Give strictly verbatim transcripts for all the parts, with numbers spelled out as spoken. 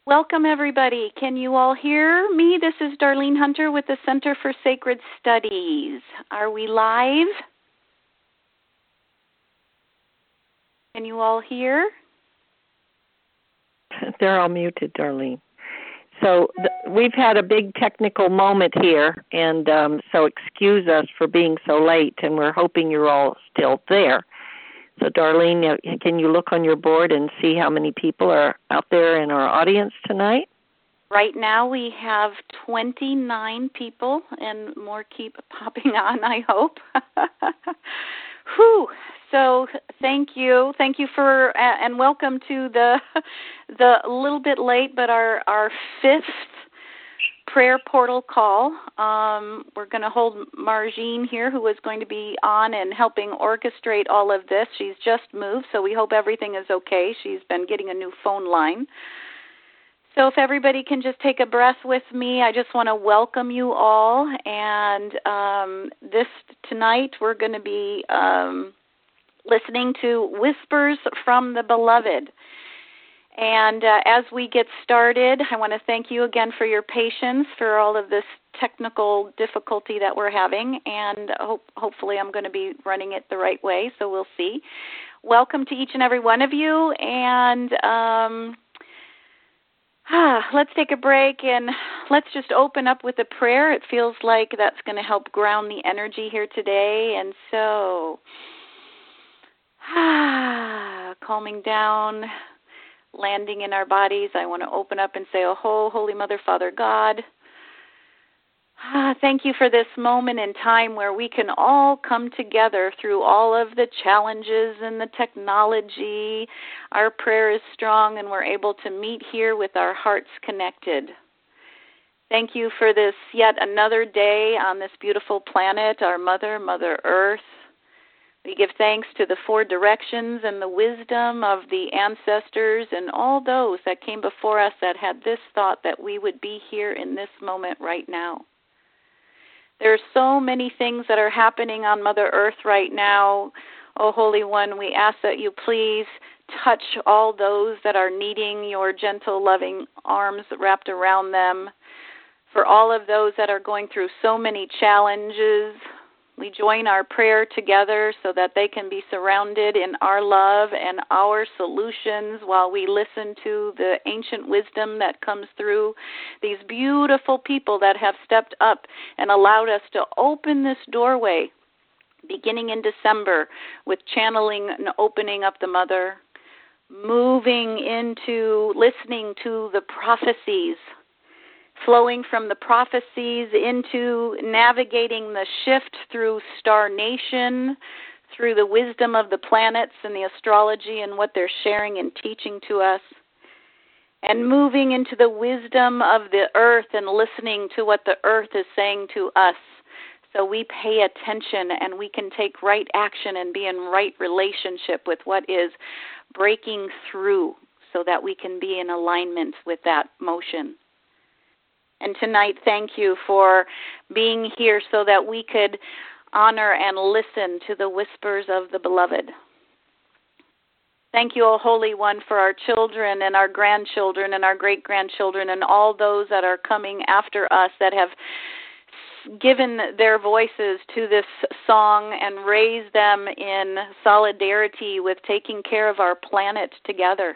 Welcome, everybody. Can you all hear me? This is Darlene Hunter with the Center for Sacred Studies. Are we live? Can you all hear? They're all muted, Darlene. So th- we've had a big technical moment here, and um, so excuse us for being so late, and we're hoping you're all still there. So, Darlene, can you look on your board and see how many people are out there in our audience tonight? Right now we have twenty-nine people, and more keep popping on, I hope. Whew. So thank you. Thank you for, and welcome to the, the little bit late, but our, our fifth prayer portal call. Um, we're going to hold Margine here, who is going to be on and helping orchestrate all of this. She's just moved, so we hope everything is okay. She's been getting a new phone line. So if everybody can just take a breath with me, I just want to welcome you all. And um, this tonight we're going to be um, listening to Whispers from the Beloved. And uh, as we get started, I want to thank you again for your patience for all of this technical difficulty that we're having, and hope, hopefully I'm going to be running it the right way, so we'll see. Welcome to each and every one of you, and um, ah, let's take a break and let's just open up with a prayer. It feels like that's going to help ground the energy here today, and so ah, calming down, landing in our bodies, I want to open up and say, oh, Holy Mother, Father God, ah, thank you for this moment in time where we can all come together through all of the challenges and the technology. Our prayer is strong and we're able to meet here with our hearts connected. Thank you for this yet another day on this beautiful planet, our Mother, Mother Earth. We give thanks to the four directions and the wisdom of the ancestors and all those that came before us that had this thought that we would be here in this moment right now. There are so many things that are happening on Mother Earth right now. Oh, Holy One, we ask that you please touch all those that are needing your gentle, loving arms wrapped around them. For all of those that are going through so many challenges, we join our prayer together so that they can be surrounded in our love and our solutions while we listen to the ancient wisdom that comes through these beautiful people that have stepped up and allowed us to open this doorway beginning in December with channeling and opening up the Mother, moving into listening to the prophecies, flowing from the prophecies into navigating the shift through Star Nation, through the wisdom of the planets and the astrology and what they're sharing and teaching to us, and moving into the wisdom of the earth and listening to what the earth is saying to us. So we pay attention and we can take right action and be in right relationship with what is breaking through so that we can be in alignment with that motion. And tonight, thank you for being here so that we could honor and listen to the whispers of the Beloved. Thank you, O Holy One, for our children and our grandchildren and our great-grandchildren and all those that are coming after us that have given their voices to this song and raised them in solidarity with taking care of our planet together.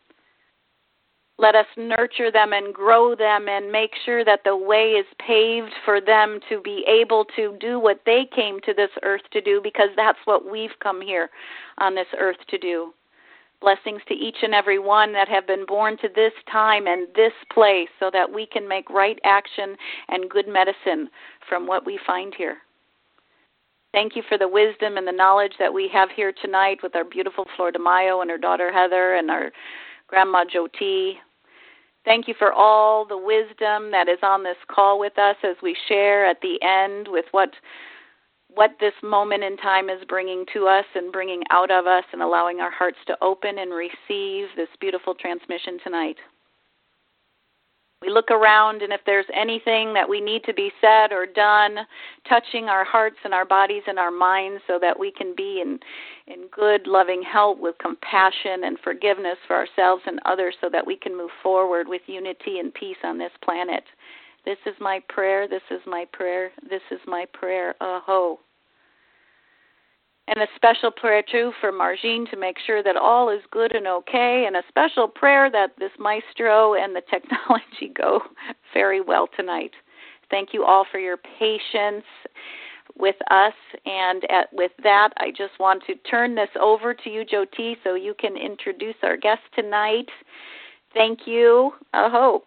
Let us nurture them and grow them and make sure that the way is paved for them to be able to do what they came to this earth to do, because that's what we've come here on this earth to do. Blessings to each and every one that have been born to this time and this place so that we can make right action and good medicine from what we find here. Thank you for the wisdom and the knowledge that we have here tonight with our beautiful Flor de Mayo and her daughter Heather and our Grandma Joti. Thank you for all the wisdom that is on this call with us as we share at the end with what what this moment in time is bringing to us and bringing out of us and allowing our hearts to open and receive this beautiful transmission tonight. We look around, and if there's anything that we need to be said or done, touching our hearts and our bodies and our minds so that we can be in, in good, loving health with compassion and forgiveness for ourselves and others so that we can move forward with unity and peace on this planet. This is my prayer, this is my prayer, this is my prayer, aho. And a special prayer, too, for Margine to make sure that all is good and okay, and a special prayer that this maestro and the technology go very well tonight. Thank you all for your patience with us, and at, with that, I just want to turn this over to you, Jyoti, so you can introduce our guest tonight. Thank you. Aho.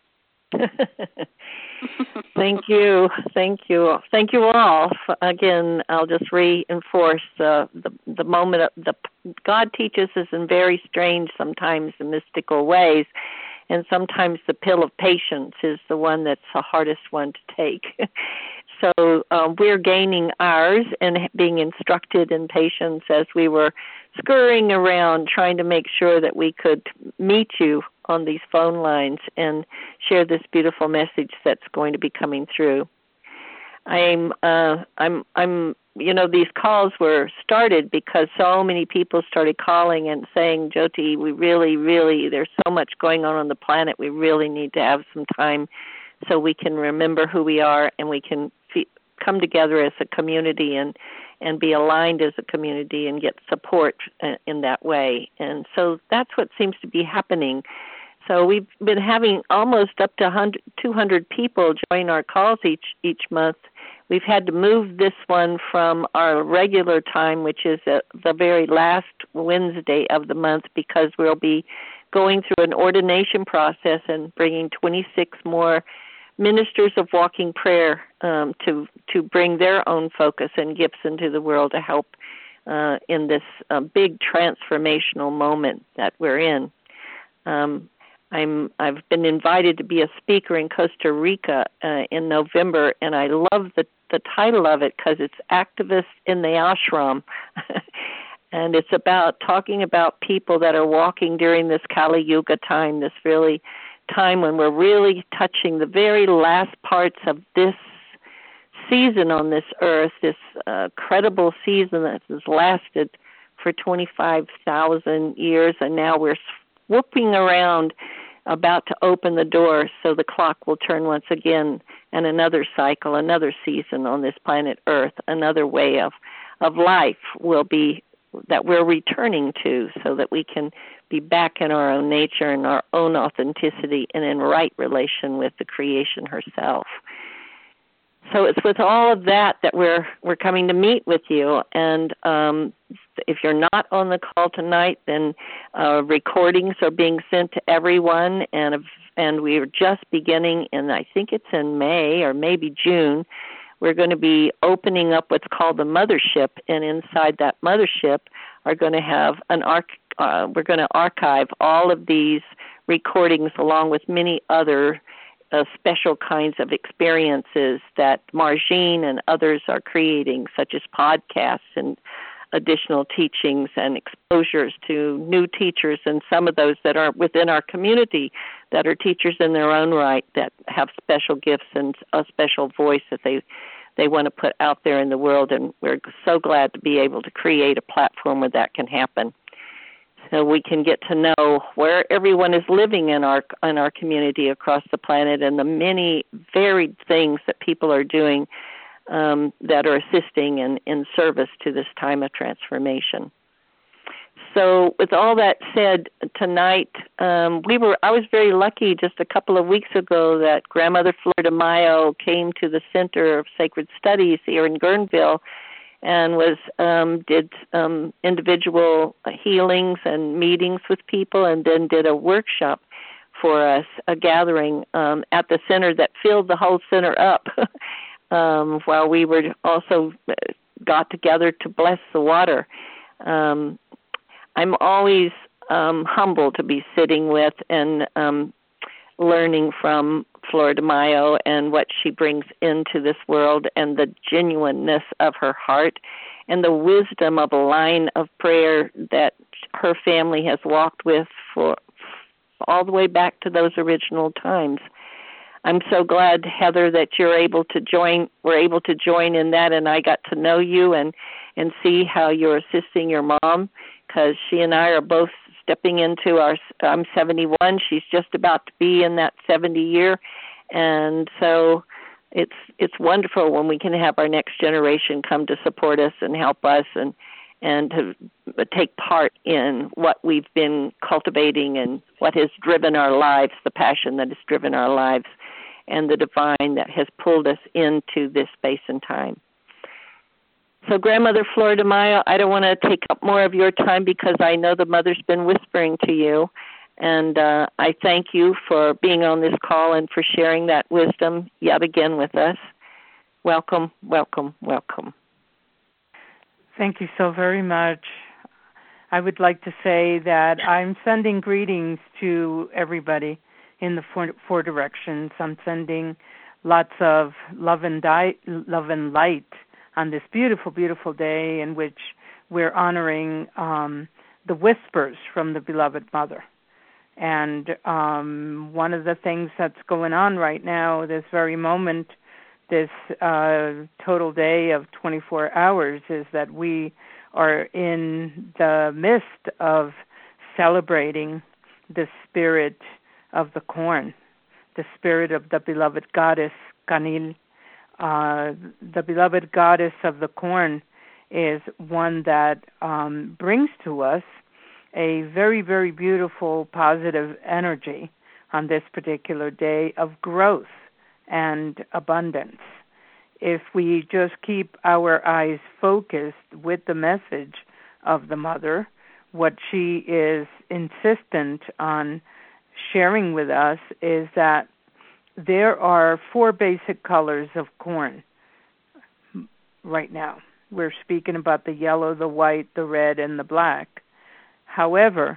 Thank you. Thank you. Thank you all. Again, I'll just reinforce uh, the the moment of the God teaches us in very strange, sometimes mystical ways, and sometimes the pill of patience is the one that's the hardest one to take. So um, we're gaining ours and being instructed in patience as we were scurrying around trying to make sure that we could meet you on these phone lines and share this beautiful message that's going to be coming through. I'm, uh, I'm, I'm, you know, these calls were started because so many people started calling and saying, Jyoti, we really, really, there's so much going on on the planet. We really need to have some time so we can remember who we are and we can fe- come together as a community and, and be aligned as a community and get support in that way. And so that's what seems to be happening. So we've been having almost up to two hundred people join our calls each each month. We've had to move this one from our regular time, which is uh, the very last Wednesday of the month, because we'll be going through an ordination process and bringing twenty-six more ministers of walking prayer um, to to bring their own focus and gifts into the world to help uh, in this uh, big transformational moment that we're in. Um, I'm, I've been invited to be a speaker in Costa Rica uh, in November, and I love the, the title of it because it's Activists in the Ashram. And it's about talking about people that are walking during this Kali Yuga time, this really time when we're really touching the very last parts of this season on this earth, this uh, credible season that has lasted for twenty-five thousand years, and now we're swooping around, about to open the door so the clock will turn once again, and another cycle, another season on this planet Earth, another way of, of life will be that we're returning to so that we can be back in our own nature and our own authenticity and in right relation with the creation herself. So it's with all of that that we're we're coming to meet with you. And um, if you're not on the call tonight, then uh, recordings are being sent to everyone, and and we're just beginning in, I think it's in May or maybe June. We're going to be opening up what's called the mothership, and inside that mothership are going to have an arch. Uh, we're going to archive all of these recordings along with many other Uh, special kinds of experiences that Margine and others are creating, such as podcasts and additional teachings and exposures to new teachers, and some of those that are within our community that are teachers in their own right that have special gifts and a special voice that they they want to put out there in the world. And we're so glad to be able to create a platform where that can happen, so we can get to know where everyone is living in our in our community across the planet and the many varied things that people are doing um, that are assisting in, in service to this time of transformation. So with all that said, tonight um, we were I was very lucky just a couple of weeks ago that Grandmother Flor de Mayo came to the Center of Sacred Studies here in Guerneville and was um, did um, individual healings and meetings with people, and then did a workshop for us, a gathering um, at the center that filled the whole center up um, while we were also got together to bless the water. Um, I'm always um, humbled to be sitting with and um, learning from Flor de Mayo and what she brings into this world, and the genuineness of her heart and the wisdom of a line of prayer that her family has walked with for all the way back to those original times. I'm so glad, Heather, that you're able to join. We're able to join in that, and I got to know you and and see how you're assisting your mom, because she and I are both stepping into our. I'm seventy-one. She's just about to be in that seventy year, and so it's it's wonderful when we can have our next generation come to support us and help us and and to take part in what we've been cultivating and what has driven our lives, the passion that has driven our lives, and the divine that has pulled us into this space and time. So Grandmother Flor de Mayo, I don't want to take up more of your time because I know the Mother's been whispering to you, and uh, I thank you for being on this call and for sharing that wisdom yet again with us. Welcome, welcome, welcome. Thank you so very much. I would like to say that I'm sending greetings to everybody in the four, four directions. I'm sending lots of love and, di- love and light on this beautiful, beautiful day in which we're honoring um, the whispers from the beloved Mother. And um, one of the things that's going on right now, this very moment, this uh, total day of twenty-four hours, is that we are in the midst of celebrating the spirit of the corn, the spirit of the beloved goddess, Canil. Uh, the beloved goddess of the corn is one that um, brings to us a very, very beautiful positive energy on this particular day of growth and abundance. If we just keep our eyes focused with the message of the Mother, what she is insistent on sharing with us is that there are four basic colors of corn right now. We're speaking about the yellow, the white, the red, and the black. However,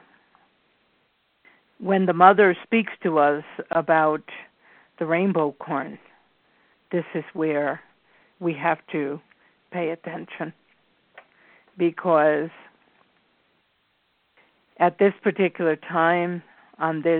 when the Mother speaks to us about the rainbow corn, this is where we have to pay attention, because at this particular time, on this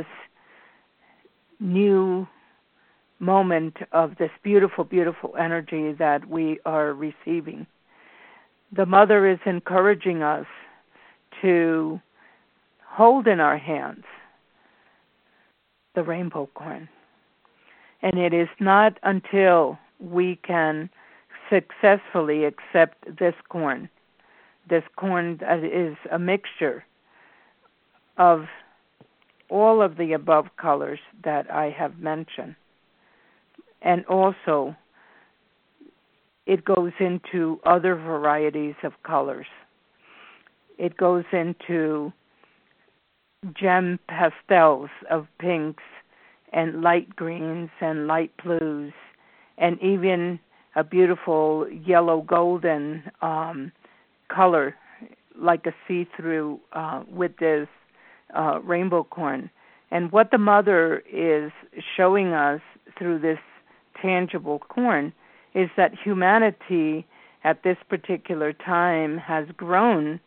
new moment of this beautiful, beautiful energy that we are receiving, the Mother is encouraging us to hold in our hands the rainbow corn. And it is not until we can successfully accept this corn, this corn that is a mixture of all of the above colors that I have mentioned. And also, it goes into other varieties of colors. It goes into gem pastels of pinks and light greens and light blues, and even a beautiful yellow golden um, color, like a see-through uh, with this uh, rainbow corn. And what the Mother is showing us through this tangible corn is that humanity at this particular time has grown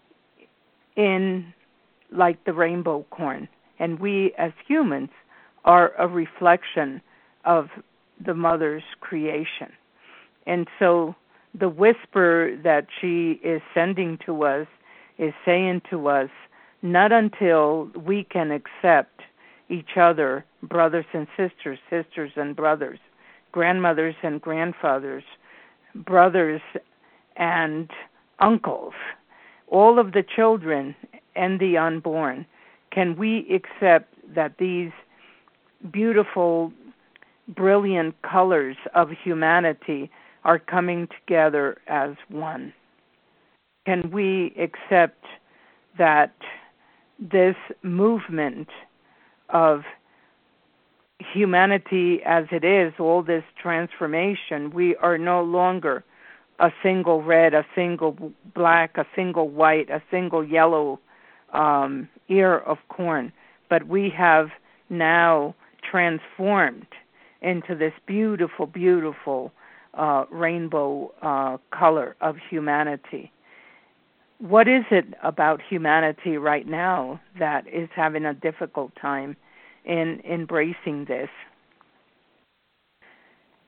in like the rainbow corn. And we as humans are a reflection of the Mother's creation. And so the whisper that she is sending to us is saying to us, not until we can accept each other, brothers and sisters, sisters and brothers, grandmothers and grandfathers, brothers and uncles, all of the children and the unborn, can we accept that these beautiful, brilliant colors of humanity are coming together as one? Can we accept that this movement of humanity as it is, all this transformation, we are no longer a single red, a single black, a single white, a single yellow um, ear of corn, but we have now transformed into this beautiful, beautiful uh, rainbow uh, color of humanity. What is it about humanity right now that is having a difficult time in embracing this?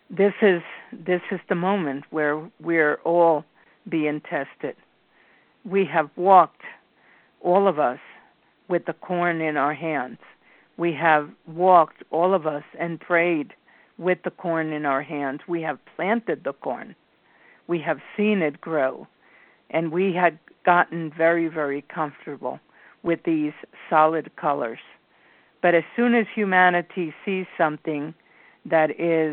this is this is the moment where we're all being tested. We have walked, all of us, with the corn in our hands. We have walked, all of us, and prayed with the corn in our hands. We have planted the corn. We have seen it grow. And we had gotten very, very comfortable with these solid colors. But as soon as humanity sees something that is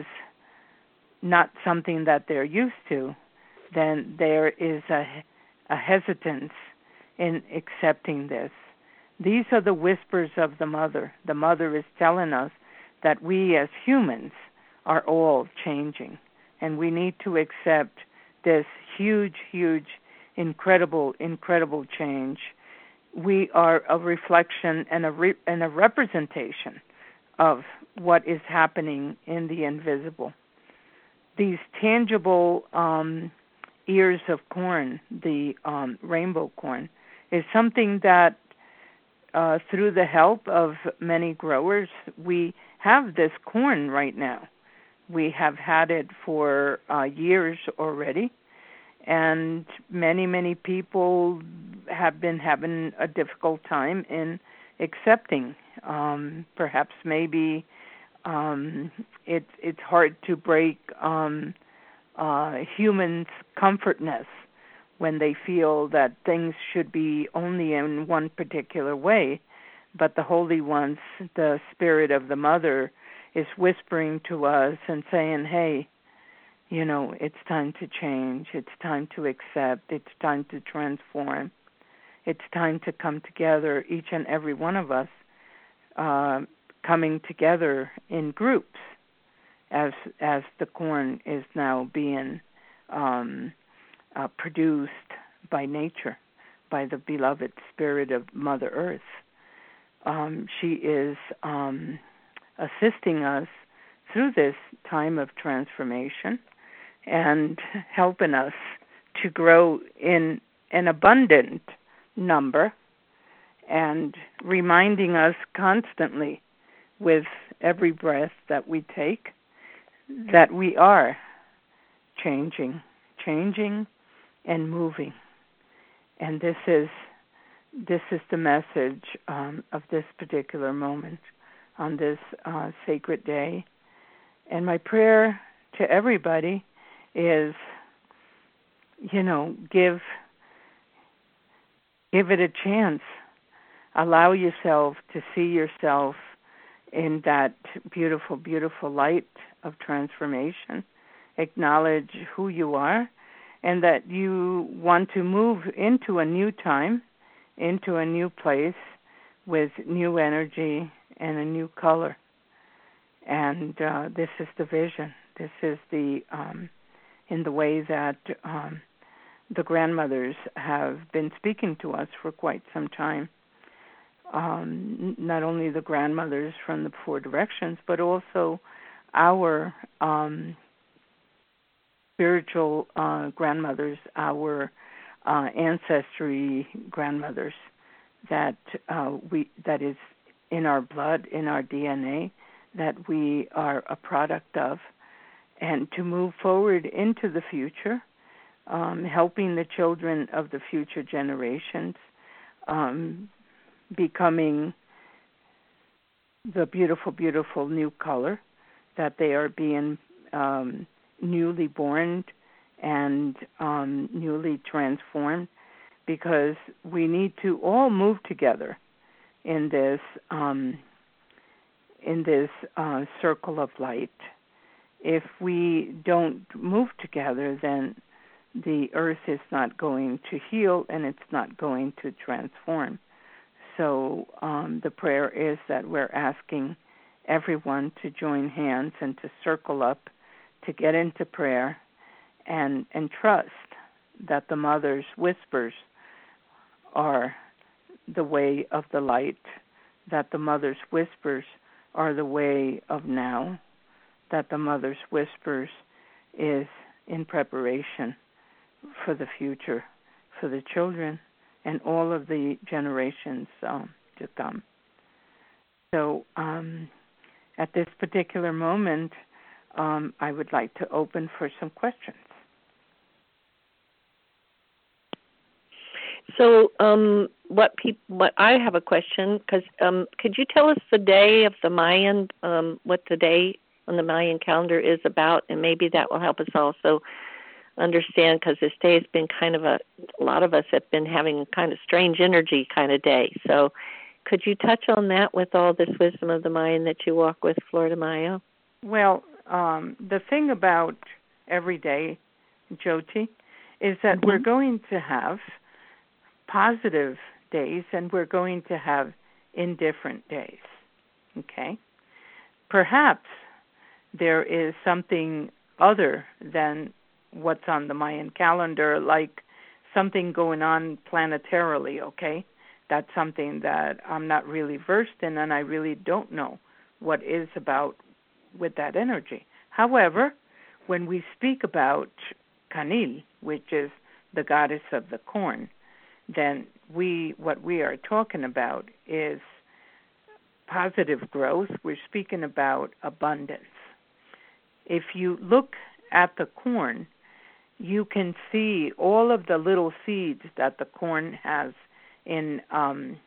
not something that they're used to, then there is a, a hesitance in accepting this. These are the whispers of the mother. The mother is telling us that we as humans are all changing, and we need to accept this huge, huge, incredible, incredible change. We are a reflection and a re- and a representation of what is happening in the invisible. These tangible um, ears of corn, the um, rainbow corn, is something that uh, through the help of many growers, we have this corn right now. We have had it for uh, years already, and many, many people have been having a difficult time in accepting. Um, perhaps maybe um, it, it's hard to break um, uh, humans' comfortness when they feel that things should be only in one particular way. But the Holy Ones, the Spirit of the Mother, is whispering to us and saying, hey, you know, it's time to change. It's time to accept. It's time to transform. It's time to come together, each and every one of us, uh, coming together in groups as as the corn is now being um, uh, produced by nature, by the beloved Spirit of Mother Earth. Um, she is um, assisting us through this time of transformation and helping us to grow in an abundant number and reminding us constantly with every breath that we take that we are changing, changing and moving. And this is this is the message um, of this particular moment on this uh, sacred day. And my prayer to everybody is, you know, give give it a chance. Allow yourself to see yourself in that beautiful, beautiful light of transformation. Acknowledge who you are and that you want to move into a new time, into a new place with new energy and a new color. And uh, this is the vision. This is the um, in the way that um, the grandmothers have been speaking to us for quite some time. Um, not only the grandmothers from the Four Directions, but also our um, spiritual uh, grandmothers, our uh, ancestry grandmothers, that uh, we that is in our blood, in our D N A, that we are a product of, and to move forward into the future, um, helping the children of the future generations um, becoming the beautiful, beautiful new color that they are being um, newly born and um, newly transformed, because we need to all move together in this um, in this uh, circle of light. If we don't move together, then the earth is not going to heal and it's not going to transform. So um, the prayer is that we're asking everyone to join hands and to circle up, to get into prayer, and, and trust that the Mother's whispers are the way of the light, that the Mother's whispers are the way of now, that the Mother's whispers is in preparation for the future, for the children, and all of the generations um, to come. So um, at this particular moment, um, I would like to open for some questions. So, um, what peop- what I have a question, because um, could you tell us the day of the Mayan, um, what the day on the Mayan calendar is about, and maybe that will help us also understand, because this day has been kind of a, a lot of us have been having kind of strange energy kind of day. So could you touch on that with all this wisdom of the Mayan that you walk with, Flor de Mayo? Well, um, the thing about every day, Jyoti, is that mm-hmm. we're going to have positive days and we're going to have indifferent days. Okay? Perhaps there is something other than what's on the Mayan calendar, like something going on planetarily, okay? That's something that I'm not really versed in, and I really don't know what is about with that energy. However, when we speak about Canil, which is the goddess of the corn, then we what we are talking about is positive growth. We're speaking about abundance. If you look at the corn, you can see all of the little seeds that the corn has in um,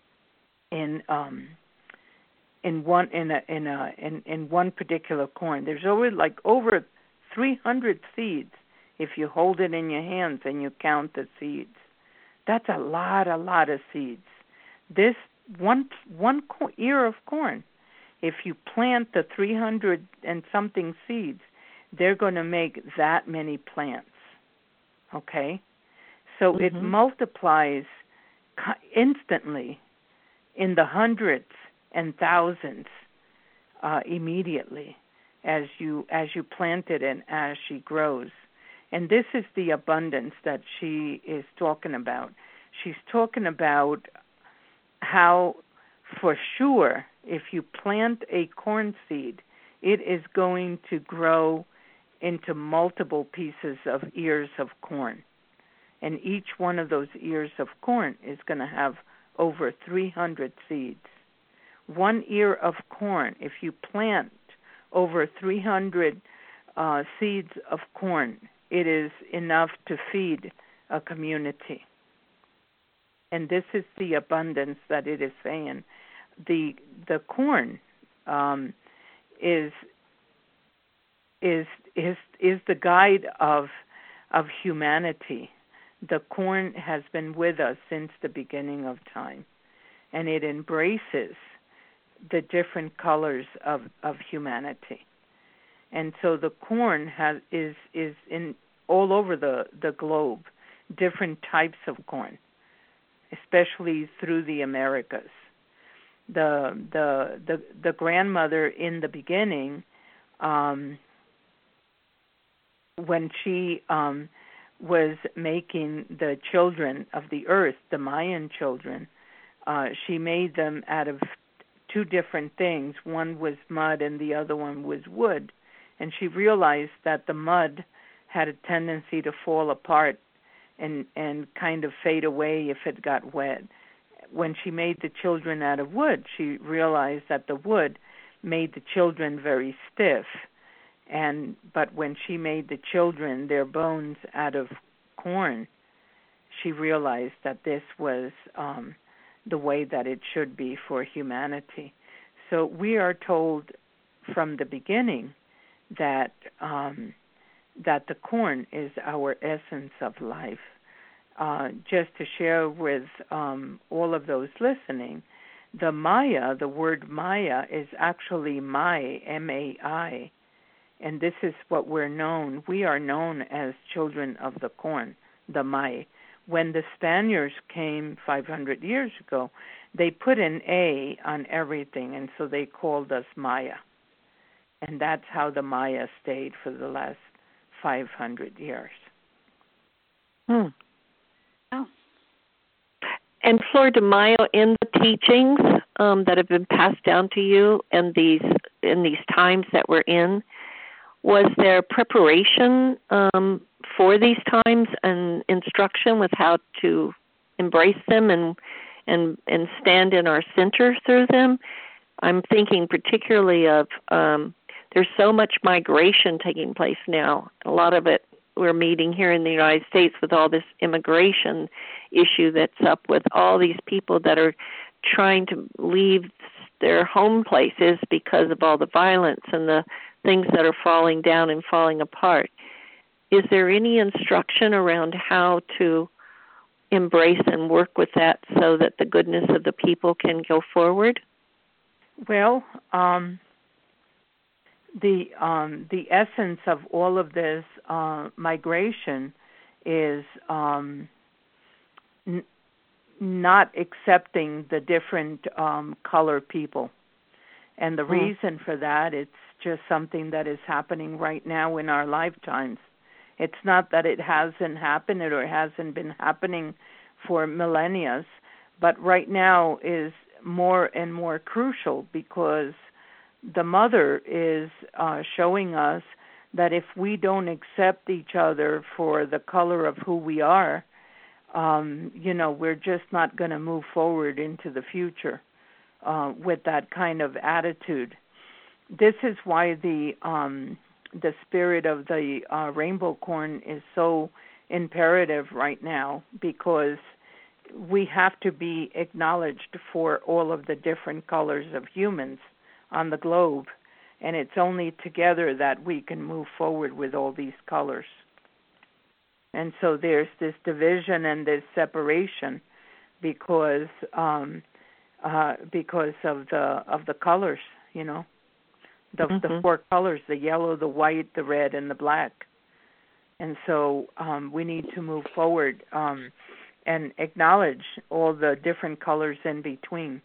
in um, in one in a in a in, in one particular corn. There's over like over three hundred seeds if you hold it in your hands and you count the seeds. That's a lot, a lot of seeds. This one one co- ear of corn, if you plant the three hundred and something seeds, they're going to make that many plants, okay? So mm-hmm. it multiplies instantly in the hundreds and thousands uh, immediately as you as you plant it and as she grows. And this is the abundance that she is talking about. She's talking about how, for sure, if you plant a corn seed, it is going to grow into multiple pieces of ears of corn. And each one of those ears of corn is going to have over three hundred seeds. One ear of corn, if you plant over three hundred uh, seeds of corn, it is enough to feed a community. And this is the abundance that it is saying. The the corn um, is is is is the guide of of humanity. The corn has been with us since the beginning of time, and it embraces the different colors of, of humanity. And so the corn has is is in all over the, the globe, different types of corn, especially through the Americas. The the the, the grandmother in the beginning, um, when she um, was making the children of the earth, the Mayan children, uh, she made them out of two different things. One was mud and the other one was wood. And she realized that the mud had a tendency to fall apart and, and kind of fade away if it got wet. When she made the children out of wood, she realized that the wood made the children very stiff. And but when she made the children, their bones out of corn, she realized that this was um, the way that it should be for humanity. So we are told from the beginning that um, that the corn is our essence of life. Uh, just to share with um, all of those listening, the Maya, the word Maya, is actually Mai, M A I. And this is what we're known. We are known as children of the corn, the Mai. When the Spaniards came five hundred years ago, they put an A on everything, and so they called us Maya. And that's how the Maya stayed for the last five hundred years. Hmm. Oh. And Flor de Mayo, in the teachings um, that have been passed down to you and these in these times that we're in, was there preparation um, for these times and instruction with how to embrace them and and and stand in our center through them? I'm thinking particularly of um, there's so much migration taking place now. A lot of it we're meeting here in the United States with all this immigration issue that's up with all these people that are trying to leave their home places because of all the violence and the things that are falling down and falling apart. Is there any instruction around how to embrace and work with that so that the goodness of the people can go forward? Well, um, the um, the essence of all of this uh, migration is um, n- not accepting the different um, color people. And the hmm. reason for that, it's just something that is happening right now in our lifetimes. It's not that it hasn't happened or it hasn't been happening for millennia, but right now is more and more crucial because the mother is uh, showing us that if we don't accept each other for the color of who we are, um, you know, we're just not going to move forward into the future uh, with that kind of attitude. This is why the um, the spirit of the uh, rainbow corn is so imperative right now, because we have to be acknowledged for all of the different colors of humans on the globe, and it's only together that we can move forward with all these colors. And so there's this division and this separation because um, uh, because of the of the colors, you know, the mm-hmm. the four colors: the yellow, the white, the red, and the black. And so um, we need to move forward um, and acknowledge all the different colors in between.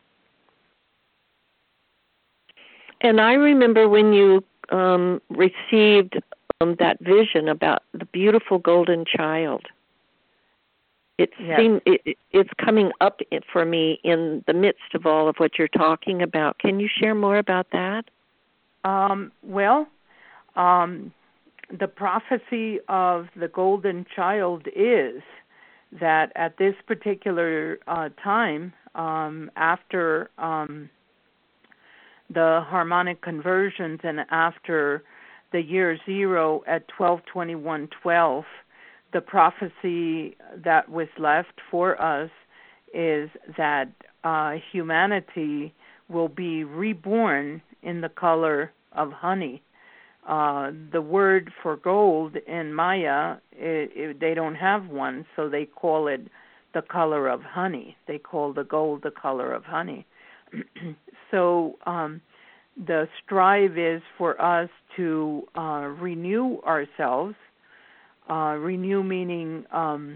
And I remember when you um, received um, that vision about the beautiful golden child. It yes. seemed it, it's coming up for me in the midst of all of what you're talking about. Can you share more about that? Um, well, um, the prophecy of the golden child is that at this particular uh, time, um, after um, the harmonic conversions and after the year zero at twelve twenty-one twelve, the prophecy that was left for us is that uh, humanity will be reborn in the color of honey. Uh, the word for gold in Maya, it, it, they don't have one, so they call it the color of honey. They call the gold the color of honey. So um, the strive is for us to uh, renew ourselves. Uh, renew meaning um,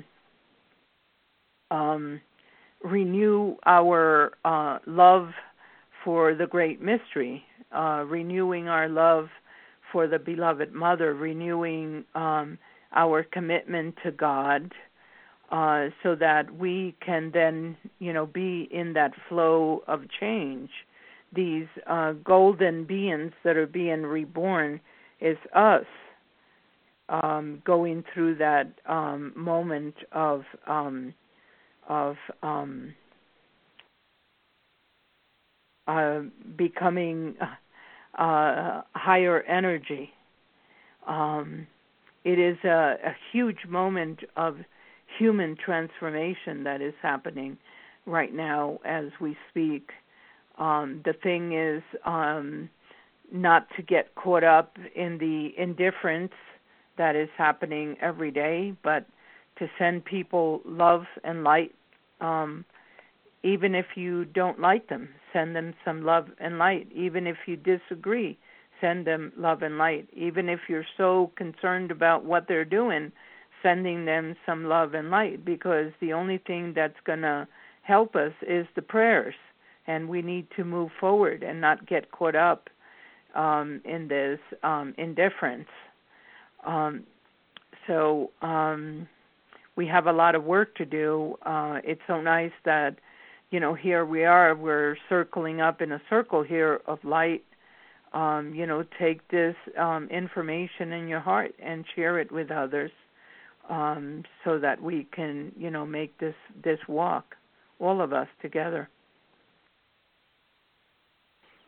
um, renew our uh, love for the great mystery, uh, renewing our love for the beloved mother, renewing um, our commitment to God, uh, so that we can then, you know, be in that flow of change. These uh, golden beings that are being reborn is us um, going through that um, moment of um, of um, uh, becoming uh, higher energy. Um, it is a, a huge moment of human transformation that is happening right now as we speak. Um, the thing is um, not to get caught up in the indifference that is happening every day, but to send people love and light. Um, even if you don't like them, send them some love and light. Even if you disagree, send them love and light. Even if you're so concerned about what they're doing, sending them some love and light, because the only thing that's going to help us is the prayers. And we need to move forward and not get caught up um, in this um, indifference. Um, so um, we have a lot of work to do. Uh, it's so nice that, you know, here we are, we're circling up in a circle here of light. Um, you know, take this um, information in your heart and share it with others um, so that we can, you know, make this, this walk, all of us together.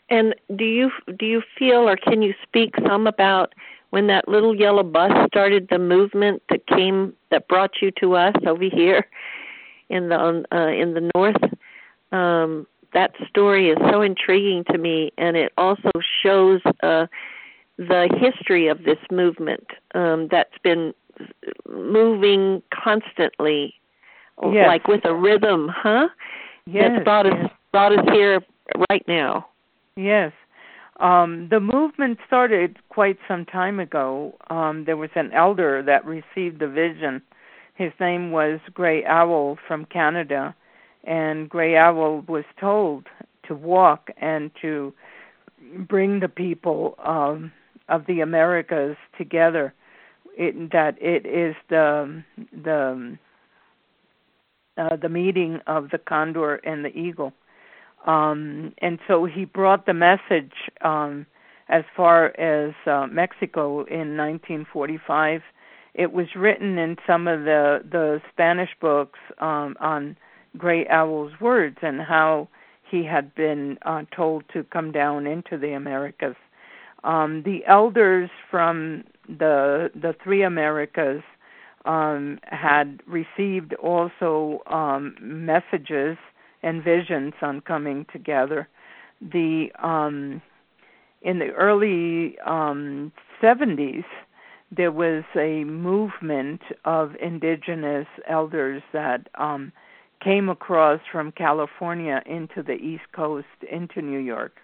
And do you do you feel, or can you speak some about when that little yellow bus started the movement that came that brought you to us over here in the uh, in the north? Um, that story is so intriguing to me, and it also shows uh, the history of this movement um, that's been moving constantly, yes. like with a rhythm, huh? Yes, that's brought us yes. brought us here right now. Yes. Um, the movement started quite some time ago. Um, there was an elder that received the vision. His name was Gray Owl from Canada, and Gray Owl was told to walk and to bring the people um, of the Americas together. It, that it is the the uh, the meeting of the condor and the eagle. Um, and so he brought the message um, as far as uh, Mexico in nineteen forty-five. It was written in some of the, the Spanish books um, on Gray Owl's words and how he had been uh, told to come down into the Americas. Um, the elders from the the three Americas um, had received also um, messages and visions on coming together. The um, in the early um, seventies, there was a movement of indigenous elders that um, came across from California into the East Coast, into New York,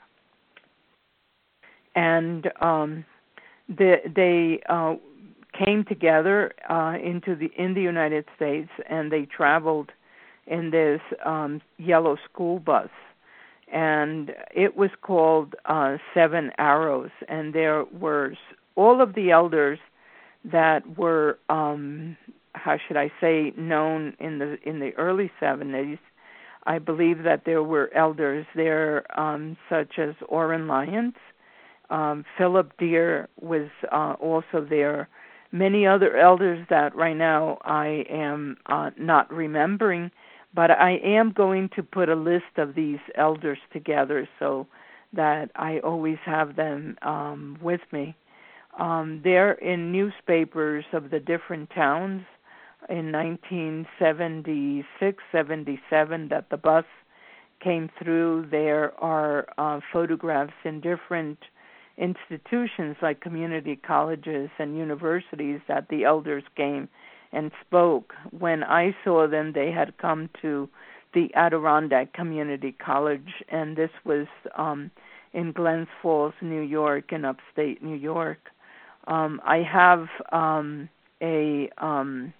and um, the, they uh, came together uh, into the in the United States, and they traveled in this um, yellow school bus, and it was called uh, Seven Arrows, and there were all of the elders that were, um, how should I say, known in the in the early seventies. I believe that there were elders there, um, such as Oren Lyons, um, Philip Deere was uh, also there. Many other elders that right now I am uh, not remembering. But I am going to put a list of these elders together so that I always have them um, with me. Um, they're in newspapers of the different towns in nineteen seventy-six, seventy-seven that the bus came through. There are uh, photographs in different institutions like community colleges and universities that the elders came and spoke. When I saw them, they had come to the Adirondack Community College, and this was um, in Glens Falls, New York, in upstate New York. Um, I have um, a um,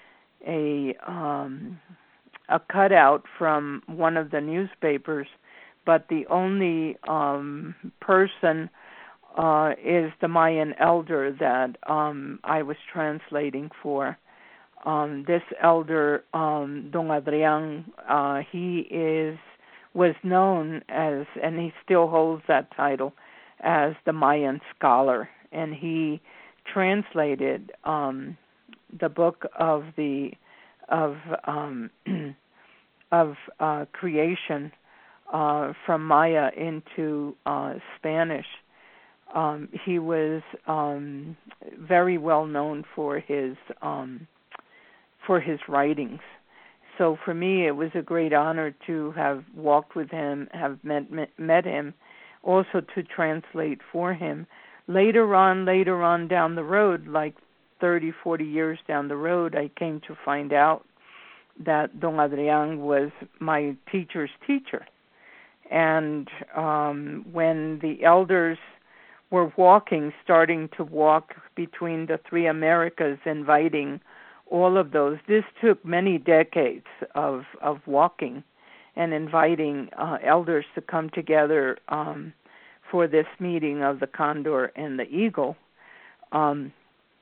a um, a cutout from one of the newspapers, but the only um, person uh, is the Mayan elder that um, I was translating for. Um, this elder, um, Don Adrian, uh, he is was known as, and he still holds that title, as the Mayan scholar, and he translated um, the book of the of um, of uh, creation uh, from Maya into uh, Spanish. Um, he was um, very well known for his um, for his writings. So for me, it was a great honor to have walked with him, have met, met, met him, also to translate for him. Later on, later on down the road, like thirty, forty years down the road, I came to find out that Don Adrian was my teacher's teacher. And um, when the elders were walking, starting to walk between the three Americas, inviting all of those. This took many decades of, of walking and inviting uh, elders to come together um, for this meeting of the condor and the eagle. Um,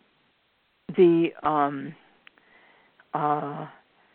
the um, uh,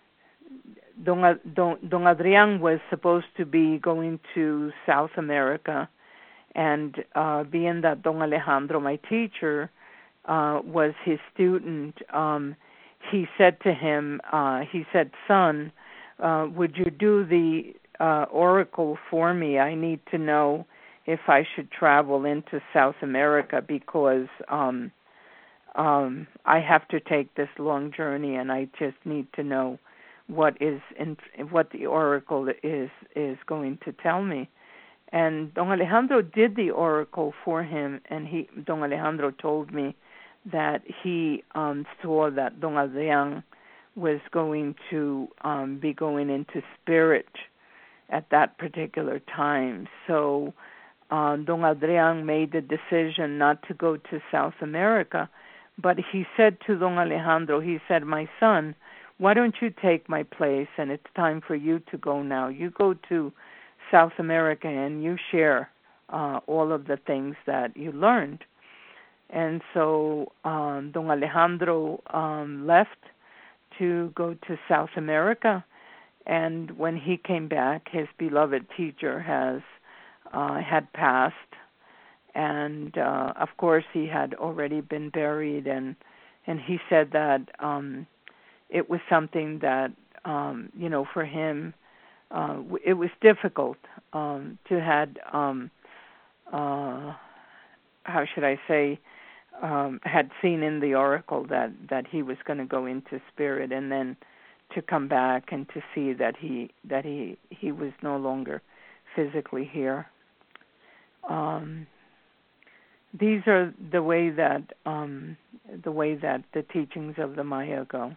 Don, Don, Don Adrian was supposed to be going to South America, and uh, being that Don Alejandro, my teacher, uh, was his student, um, he said to him, uh, he said, son, uh, would you do the uh, oracle for me? I need to know if I should travel into South America because um, um, I have to take this long journey, and I just need to know what is in, what the oracle is is going to tell me. And Don Alejandro did the oracle for him, and he Don Alejandro told me that he um, saw that Don Adrian was going to um, be going into spirit at that particular time. So uh, Don Adrian made the decision not to go to South America, but he said to Don Alejandro, he said, "My son, why don't you take my place, and it's time for you to go now. You go to South America and you share uh, all of the things that you learned." And so um, Don Alejandro um, left to go to South America, and when he came back, his beloved teacher has uh, had passed, and uh, of course he had already been buried, and and he said that um, it was something that um, you know for him uh, it was difficult um, to had um, uh, how should I say. Um, had seen in the oracle that, that he was going to go into spirit, and then to come back and to see that he that he he was no longer physically here. Um, these are the way that um, the way that the teachings of the Maya go.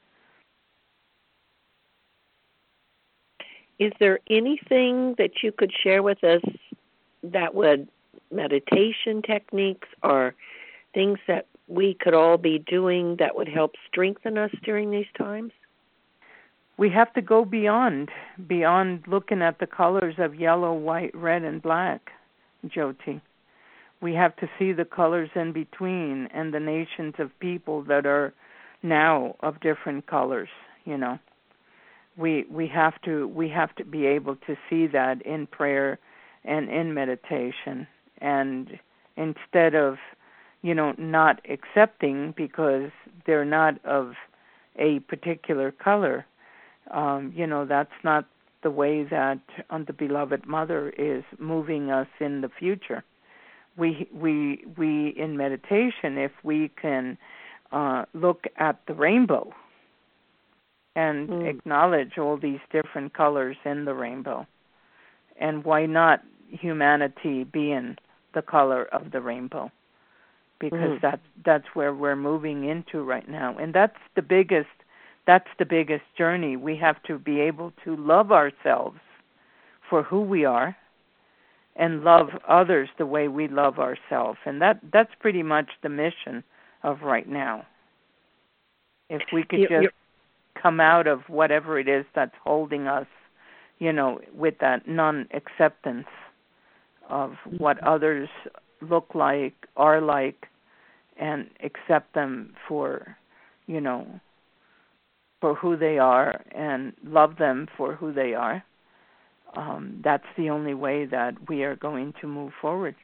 Is there anything that you could share with us that would meditation techniques or things that we could all be doing that would help strengthen us during these times? We have to go beyond, beyond looking at the colors of yellow, white, red, and black, Jyoti. We have to see the colors in between and the nations of people that are now of different colors, you know. We we have to we have to be able to see that in prayer and in meditation, and instead of you know, not accepting because they're not of a particular color. Um, you know, that's not the way that um, the beloved Mother is moving us in the future. We, we, we in meditation, if we can uh, look at the rainbow and mm. acknowledge all these different colors in the rainbow, and why not humanity being the color of the rainbow? Because mm. that's that's where we're moving into right now, and that's the biggest that's the biggest journey. We have to be able to love ourselves for who we are, and love others the way we love ourselves, and that that's pretty much the mission of right now. If we could just come out of whatever it is that's holding us, you know, with that non-acceptance of what others look like, are like, and accept them for, you know, for who they are, and love them for who they are. Um, that's the only way that we are going to move forward.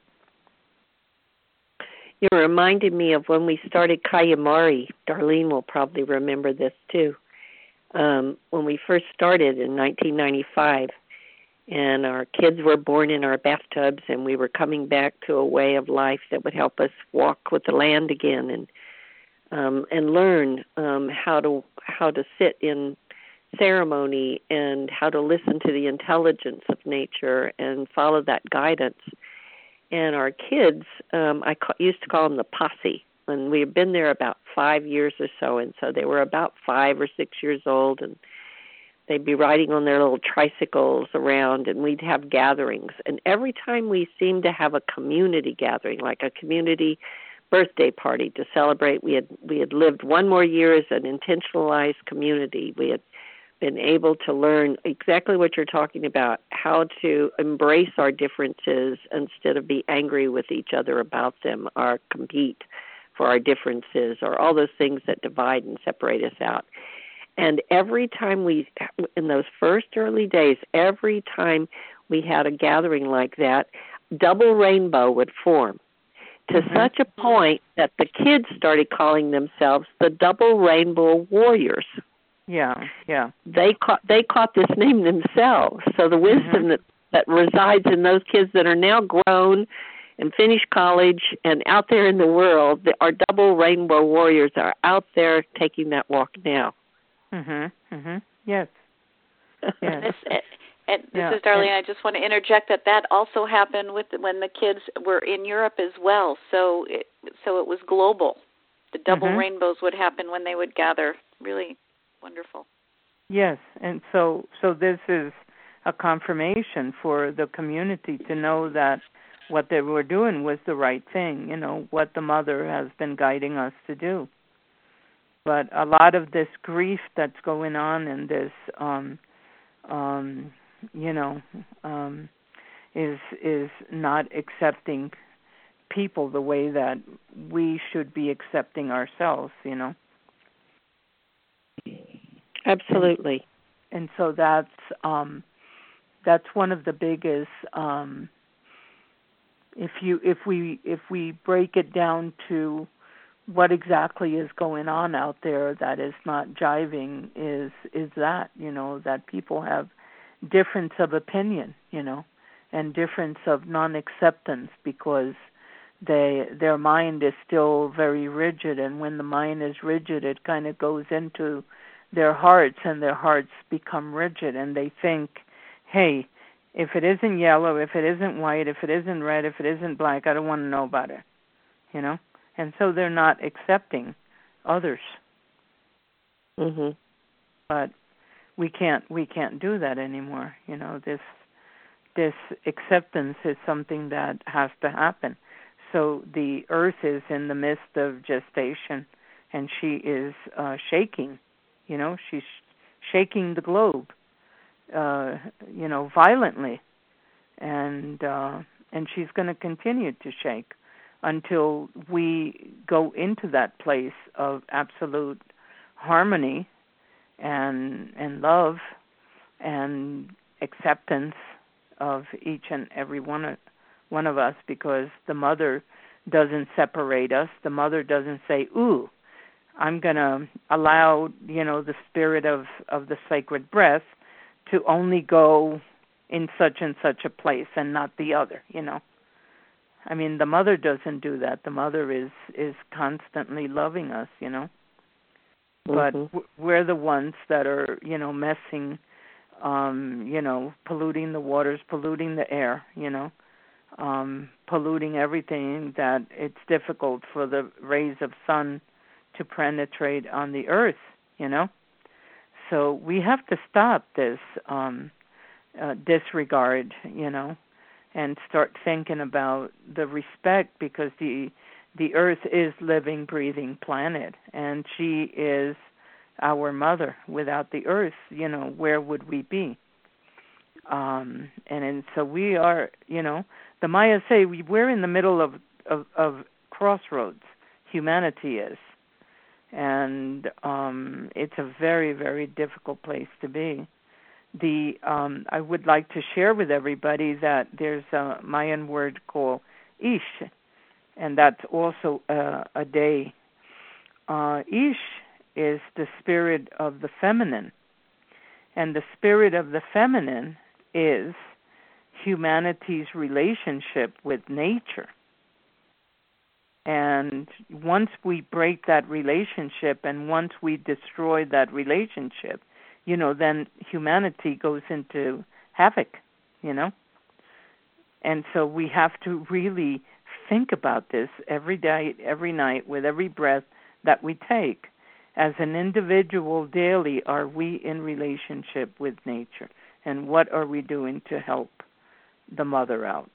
You reminded me of when we started Kayamari. Darlene will probably remember this too. Um, when we first started in nineteen ninety-five, and our kids were born in our bathtubs, and we were coming back to a way of life that would help us walk with the land again, and um, and learn um, how to how to sit in ceremony and how to listen to the intelligence of nature and follow that guidance. And our kids, um, I ca- used to call them the posse, and we had been there about five years or so, and so they were about five or six years old, and they'd be riding on their little tricycles around, and we'd have gatherings. And every time we seemed to have a community gathering, like a community birthday party to celebrate, we had we had lived one more year as an intentionalized community. We had been able to learn exactly what you're talking about, how to embrace our differences instead of be angry with each other about them or compete for our differences or all those things that divide and separate us out. And every time we, in those first early days, every time we had a gathering like that, double rainbow would form to mm-hmm. such a point that the kids started calling themselves the Double Rainbow Warriors. Yeah, yeah. They caught they caught this name themselves. So the wisdom mm-hmm. that that resides in those kids that are now grown and finished college and out there in the world. The, our double rainbow warriors are out there taking that walk now. Mhm. Mhm. Yes. Yes. And this, and this yeah. is Darlene. And, I just want to interject that that also happened with when the kids were in Europe as well. So it so it was global. The double mm-hmm. rainbows would happen when they would gather. Really wonderful. Yes, and so so this is a confirmation for the community to know that what they were doing was the right thing. You know, what the mother has been guiding us to do. But a lot of this grief that's going on and this, um, um, you know, um, is is not accepting people the way that we should be accepting ourselves, you know. Absolutely. And, and so that's um, that's one of the biggest. Um, if you if we if we break it down to what exactly is going on out there that is not jiving, is is that, you know, that people have difference of opinion, you know, and difference of non-acceptance because they their mind is still very rigid, and when the mind is rigid, it kind of goes into their hearts, and their hearts become rigid, and they think, hey, if it isn't yellow, if it isn't white, if it isn't red, if it isn't black, I don't want to know about it, you know? And so they're not accepting others. Mhm. But we can't we can't do that anymore. You know, this this acceptance is something that has to happen. So the earth is in the midst of gestation, and she is uh, shaking. You know, she's shaking the globe, uh, you know, violently, and uh, and she's going to continue to shake until we go into that place of absolute harmony and and love and acceptance of each and every one of, one of us, because the mother doesn't separate us. The mother doesn't say, ooh, I'm going to allow, you know, the spirit of, of the sacred breath to only go in such and such a place and not the other, you know. I mean, the mother doesn't do that. The mother is, is constantly loving us, you know. But mm-hmm. we're the ones that are, you know, messing, um, you know, polluting the waters, polluting the air, you know, um, polluting everything that it's difficult for the rays of sun to penetrate on the earth, you know. So we have to stop this um, uh, disregard, you know, and start thinking about the respect, because the the earth is living, breathing planet, and she is our mother. Without the earth, you know, where would we be? Um, and, and so we are, you know, the Maya say we, we're in the middle of, of, of crossroads. Humanity is. And um, it's a very, very difficult place to be. The um, I would like to share with everybody that there's a Mayan word called Ish, and that's also a, a day. Uh, Ish is the spirit of the feminine, and the spirit of the feminine is humanity's relationship with nature. And once we break that relationship, and once we destroy that relationship, you know, then humanity goes into havoc, you know. And so we have to really think about this every day, every night, with every breath that we take. As an individual, daily, are we in relationship with nature? And what are we doing to help the mother out?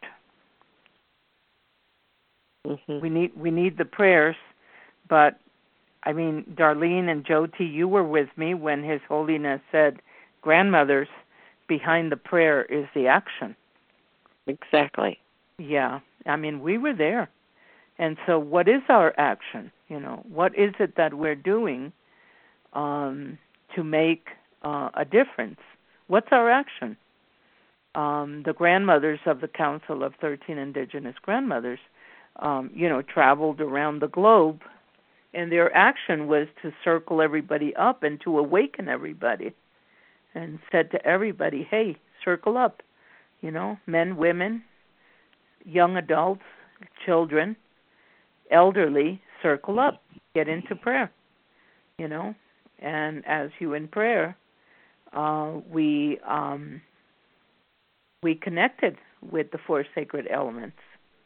Mm-hmm. We need we need the prayers, but I mean, Darlene and Jyoti, you were with me when His Holiness said, grandmothers, behind the prayer is the action. Exactly. Yeah. I mean, we were there. And so what is our action? You know, what is it that we're doing um, to make uh, a difference? What's our action? Um, the grandmothers of the Council of thirteen Indigenous Grandmothers, um, you know, traveled around the globe, and their action was to circle everybody up and to awaken everybody, and said to everybody, hey, circle up. You know, men, women, young adults, children, elderly, circle up, get into prayer. You know, and as you in prayer, uh, we um, we connected with the four sacred elements,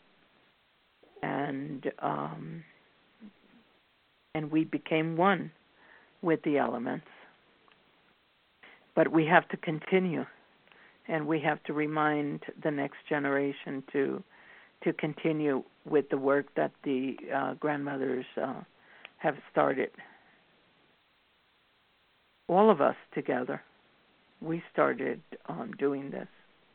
and um, and we became one with the elements. But we have to continue, and we have to remind the next generation to to continue with the work that the uh, grandmothers uh, have started. All of us together, we started um, doing this.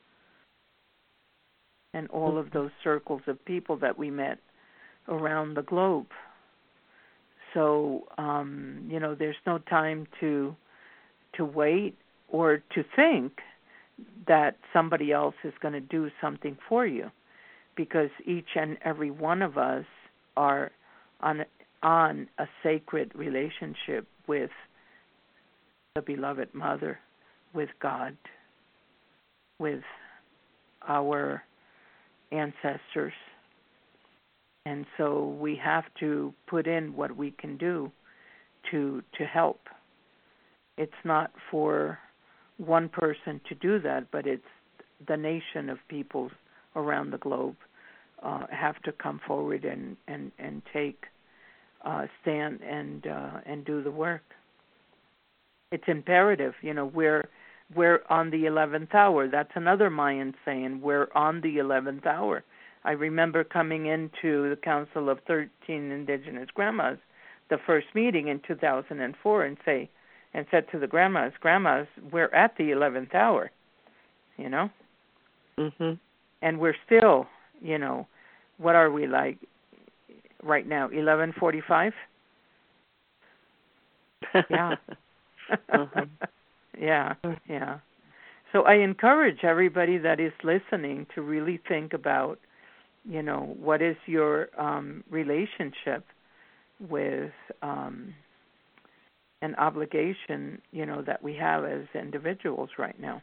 And all of those circles of people that we met around the globe. So, um, you know, there's no time to to wait or to think that somebody else is going to do something for you, because each and every one of us are on on a sacred relationship with the beloved Mother, with God, with our ancestors. And so we have to put in what we can do to to help. It's not for one person to do that, but it's the nation of people around the globe uh, have to come forward and and and take uh, stand and uh, and do the work. It's imperative. You know, we're we're on the eleventh hour. That's another Mayan saying. We're on the eleventh hour. I remember coming into the Council of thirteen Indigenous Grandmas, the first meeting in two thousand four, and say, and said to the grandmas, "Grandmas, we're at the eleventh hour." You know, mm-hmm. and we're still, you know, what are we like right now? eleven forty-five. Yeah. uh-huh. Yeah, yeah. So I encourage everybody that is listening to really think about, you know, what is your um, relationship with um, an obligation, you know, that we have as individuals right now.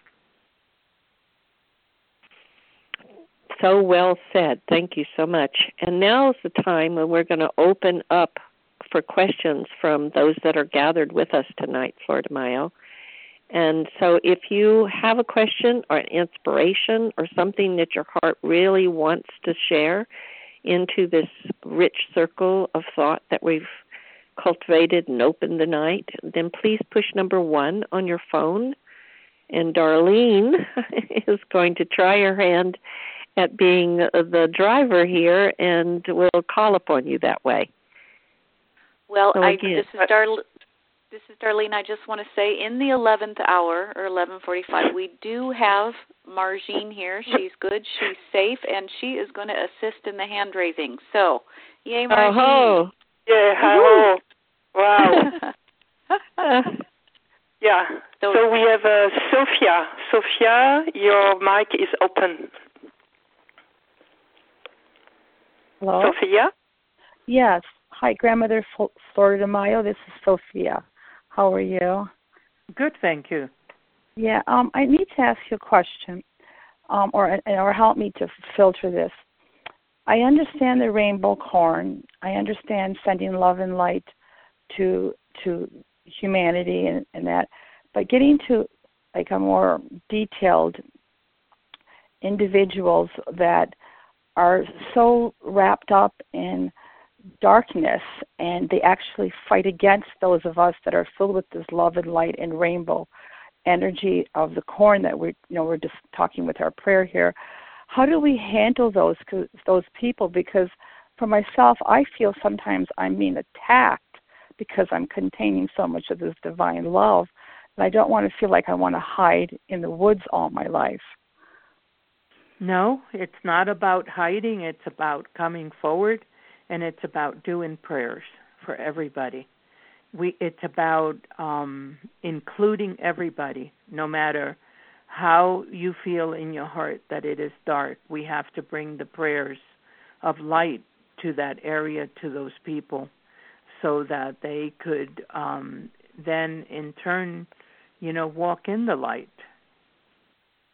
So well said. Thank you so much. And now is the time when we're going to open up for questions from those that are gathered with us tonight, Flor de Mayo. And so if you have a question or an inspiration or something that your heart really wants to share into this rich circle of thought that we've cultivated and opened tonight, then please push number one on your phone. And Darlene is going to try her hand at being the driver here, and we'll call upon you that way. Well, so I, again, this is Dar- This is Darlene. I just want to say, in the eleventh hour, or eleven forty-five, we do have Margine here. She's good, she's safe, and she is going to assist in the hand raising. So, yay, Margine. Oh, yeah, hello. Wow. Yeah. So, so we have uh, Sophia. Sophia, your mic is open. Hello? Sophia? Yes. Hi, Grandmother Flor de Mayo. This is Sophia. How are you? Good, thank you. Yeah, um, I need to ask you a question, um, or or help me to filter this. I understand the rainbow corn. I understand sending love and light to to humanity and, and that, but getting to like a more detailed individuals that are so wrapped up in darkness, and they actually fight against those of us that are filled with this love and light and rainbow energy of the corn that we, you know, we're just talking with our prayer here. How do we handle those those people? Because for myself, I feel sometimes I'm being attacked because I'm containing so much of this divine love, and I don't want to feel like I want to hide in the woods all my life. No, it's not about hiding. It's about coming forward. And it's about doing prayers for everybody. We, it's about um, including everybody, no matter how you feel in your heart that it is dark. We have to bring the prayers of light to that area, to those people, so that they could um, then, in turn, you know, walk in the light.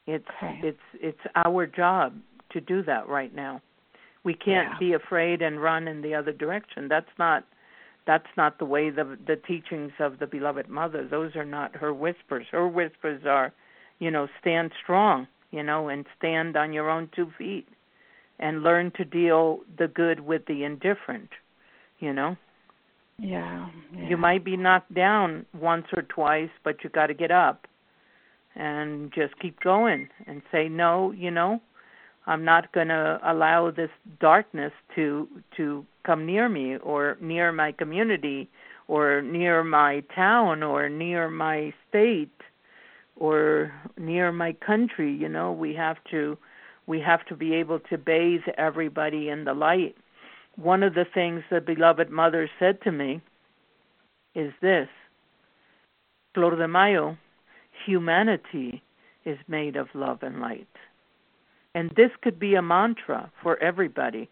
It's okay. it's it's our job to do that right now. We can't yeah. be afraid and run in the other direction. That's not that's not the way the the teachings of the beloved mother. Those are not her whispers. Her whispers are, you know, stand strong, you know, and stand on your own two feet and learn to deal the good with the indifferent, you know. Yeah, yeah. You might be knocked down once or twice, but you got to get up and just keep going and say, no, you know, I'm not going to allow this darkness to to come near me or near my community or near my town or near my state or near my country. You know, we have to we have to be able to bathe everybody in the light. One of the things the beloved mother said to me is this: Flor de Mayo, humanity is made of love and light. And this could be a mantra for everybody.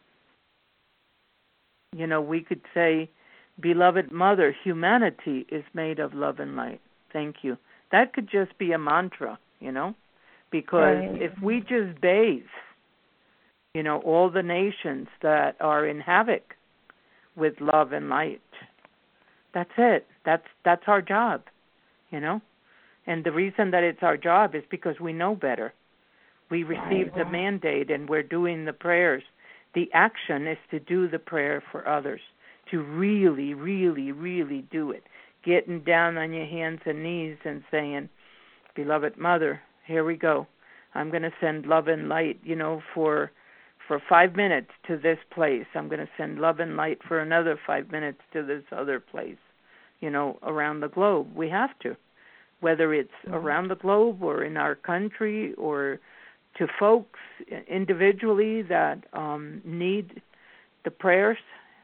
You know, we could say, beloved mother, humanity is made of love and light. Thank you. That could just be a mantra, you know, because right. if we just bathe, you know, all the nations that are in havoc with love and light, that's it. That's that's our job, you know. And the reason that it's our job is because we know better. We received right. the mandate and we're doing the prayers. The action is to do the prayer for others, to really, really, really do it. Getting down on your hands and knees and saying, beloved mother, here we go. I'm going to send love and light, you know, for for five minutes to this place. I'm going to send love and light for another five minutes to this other place, you know, around the globe. We have to, whether it's around the globe or in our country or to folks individually that um, need the prayers.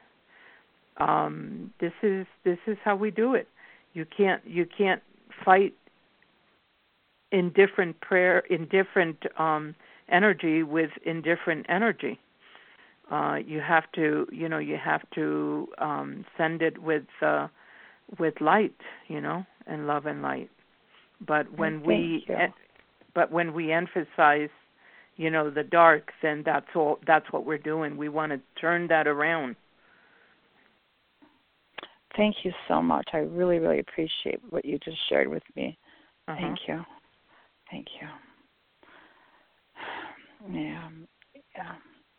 Um, this is this is how we do it. You can't you can't fight in different prayer in different um, energy with indifferent energy. Uh, you have to you know you have to um, send it with uh, with light, you know, and love and light. But when Thank we you. but when we emphasize, you know, the dark, then that's all. That's what we're doing. We want to turn that around. Thank you so much. I really, really appreciate what you just shared with me. Uh-huh. Thank you. Thank you. Yeah. Yeah.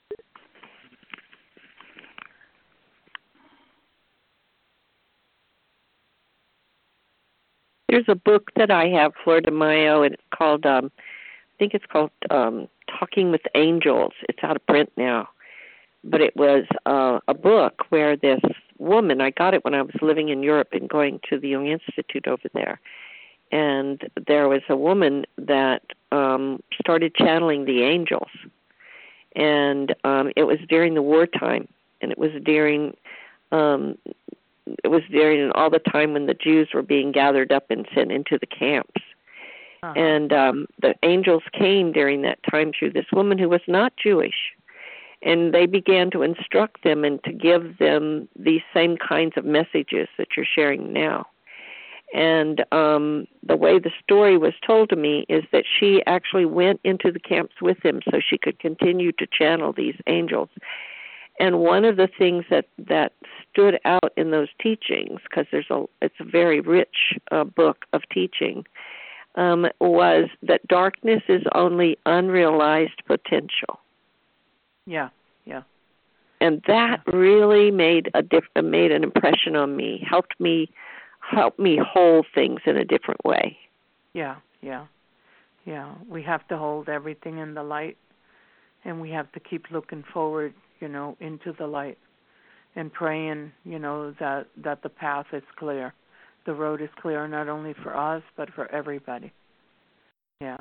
There's a book that I have, Flor de Mayo, and it's called, um, I think it's called um, Talking with Angels. It's out of print now. But it was uh, a book where this woman, I got it when I was living in Europe and going to the Jung Institute over there. And there was a woman that um, started channeling the angels. And um, it was during the wartime. And it was during... Um, It was during all the time when the Jews were being gathered up and sent into the camps. Uh-huh. And um, the angels came during that time through this woman who was not Jewish. And they began to instruct them and to give them these same kinds of messages that you're sharing now. And um, the way the story was told to me is that she actually went into the camps with them so she could continue to channel these angels. And one of the things that, that stood out in those teachings, because there's a it's a very rich uh, book of teaching, um, was that darkness is only unrealized potential. Yeah, yeah. And that yeah. really made a diff- made an impression on me. Helped me helped me hold things in a different way. Yeah, yeah, yeah. We have to hold everything in the light, and we have to keep looking forward, you know, into the light and praying, you know, that, that the path is clear. The road is clear not only for us, but for everybody. Yeah.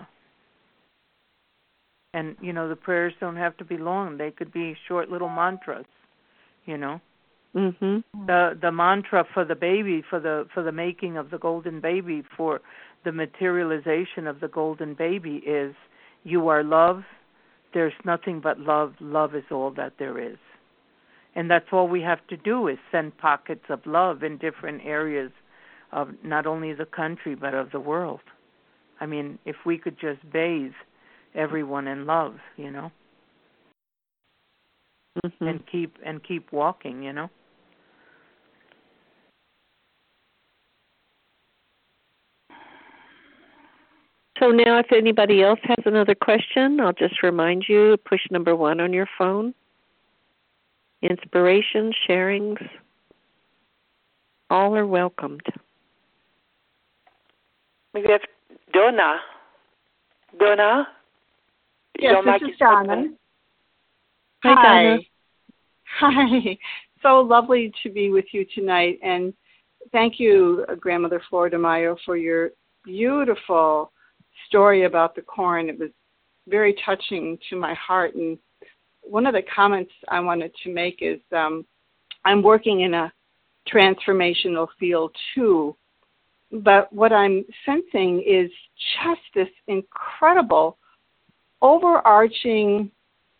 And, you know, the prayers don't have to be long. They could be short little mantras, you know. Mhm. The the mantra for the baby, for the for the making of the golden baby, for the materialization of the golden baby is, you are love. There's nothing but love. Love is all that there is. And that's all we have to do is send pockets of love in different areas of not only the country but of the world. I mean, if we could just bathe everyone in love, you know, mm-hmm. and keep and keep walking, you know. So now if anybody else has another question, I'll just remind you, push number one on your phone. Inspirations, sharings, all are welcomed. We have Donna. Donna? Yes, this is Donna. Open. Hi, Hi. Donna. Hi. So lovely to be with you tonight. And thank you, Grandmother Flor de Mayo, for your beautiful story about the corn. It was very touching to my heart. And one of the comments I wanted to make is um, I'm working in a transformational field too, but what I'm sensing is just this incredible overarching,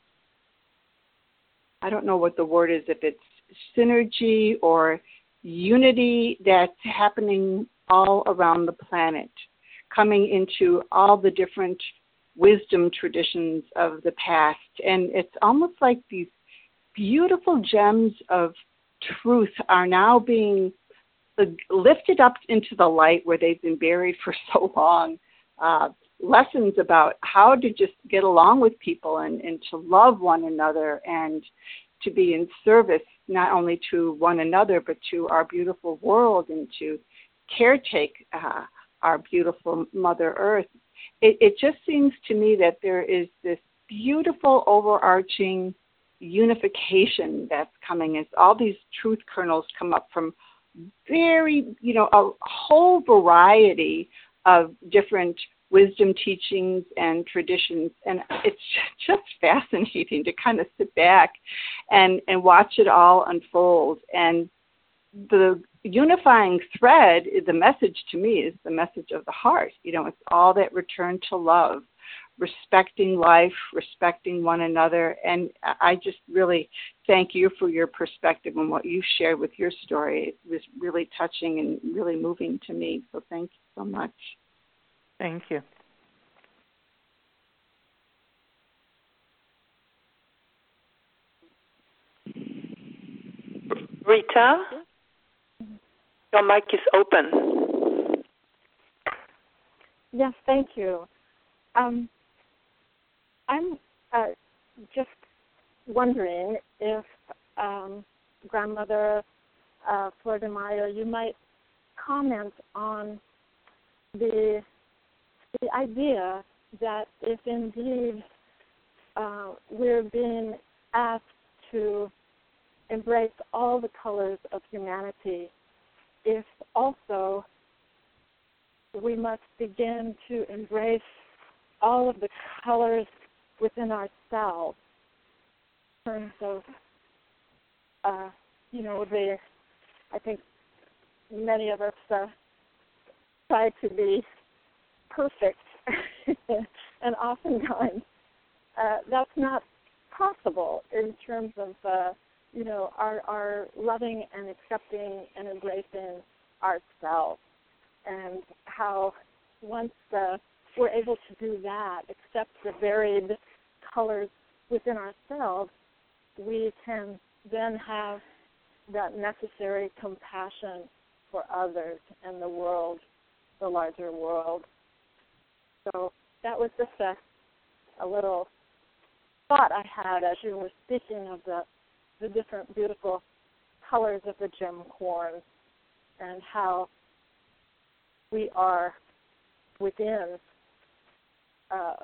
I don't know what the word is, if it's synergy or unity that's happening all around the planet, coming into all the different wisdom traditions of the past. And it's almost like these beautiful gems of truth are now being lifted up into the light where they've been buried for so long. Uh, lessons about how to just get along with people and, and to love one another and to be in service not only to one another but to our beautiful world and to caretake uh, our beautiful Mother Earth. It, it just seems to me that there is this beautiful overarching unification that's coming as all these truth kernels come up from very, you know, a whole variety of different wisdom teachings and traditions. And it's just fascinating to kind of sit back and, and watch it all unfold. And the unifying thread, the message to me is the message of the heart. You know, it's all that return to love, respecting life, respecting one another. And I just really thank you for your perspective and what you shared with your story. It was really touching and really moving to me. So thank you so much. Thank you. Rita, your mic is open. Yes, thank you. Um, I'm uh, just wondering if um, Grandmother uh, Flor de Mayo, you might comment on the the idea that if indeed uh, we're being asked to embrace all the colors of humanity, if also we must begin to embrace all of the colors within ourselves in terms of, uh, you know, the, I think many of us uh, try to be perfect, and oftentimes uh, that's not possible in terms of, uh, you know, our, our loving and accepting and embracing ourselves, and how once uh, we're able to do that, accept the varied colors within ourselves, we can then have that necessary compassion for others and the world, the larger world. So that was just a, a little thought I had as you were speaking of the, the different beautiful colors of the gem corn and how we are within uh,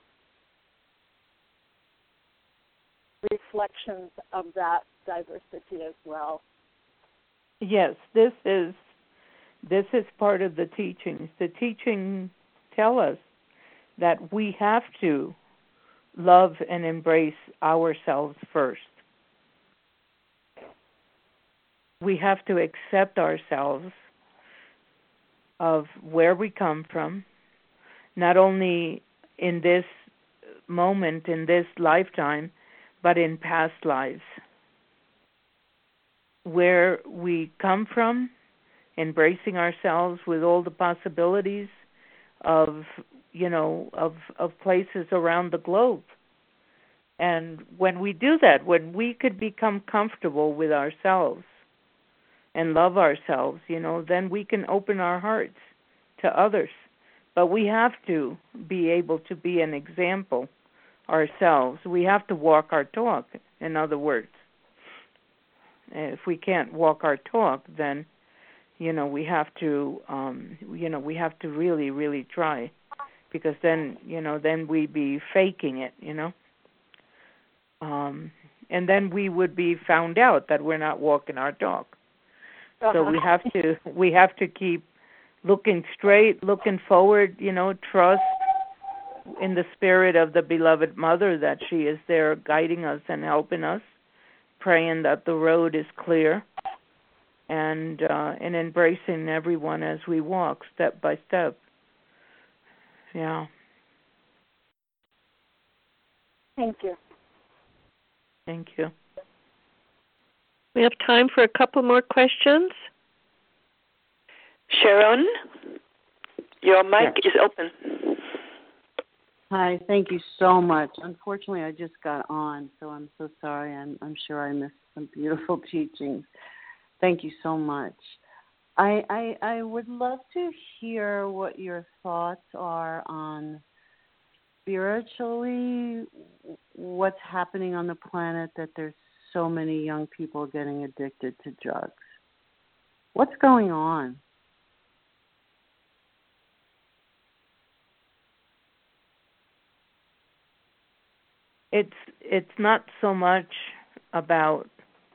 reflections of that diversity as well. Yes, this is this is part of the teachings. The teachings tell us that we have to love and embrace ourselves first. We have to accept ourselves of where we come from, not only in this moment, in this lifetime, but in past lives. Where we come from, embracing ourselves with all the possibilities of you know, of of places around the globe. And when we do that, when we could become comfortable with ourselves and love ourselves, you know, then we can open our hearts to others. But we have to be able to be an example ourselves. We have to walk our talk, in other words. If we can't walk our talk, then, you know, we have to, um, you know, we have to really, really try, because then, you know, then we'd be faking it, you know. Um, and then we would be found out that we're not walking our talk. Uh-huh. So we have to, we have to keep looking straight, looking forward, you know, trust in the spirit of the beloved mother that she is there guiding us and helping us, praying that the road is clear, and uh, and embracing everyone as we walk step by step. Yeah. Thank you. Thank you. We have time for a couple more questions. Sharon, your mic yes. is open. Hi, thank you so much. Unfortunately, I just got on, so I'm so sorry. I'm, I'm sure I missed some beautiful teachings. Thank you so much. I, I I would love to hear what your thoughts are on spiritually what's happening on the planet, that there's so many young people getting addicted to drugs. What's going on? It's it's not so much about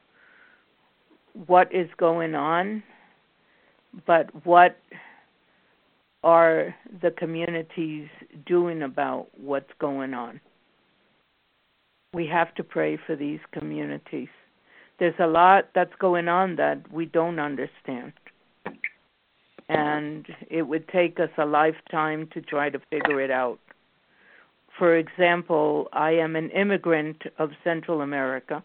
what is going on, but what are the communities doing about what's going on. We have to pray for these communities. There's a lot that's going on that we don't understand. And it would take us a lifetime to try to figure it out. For example, I am an immigrant of Central America.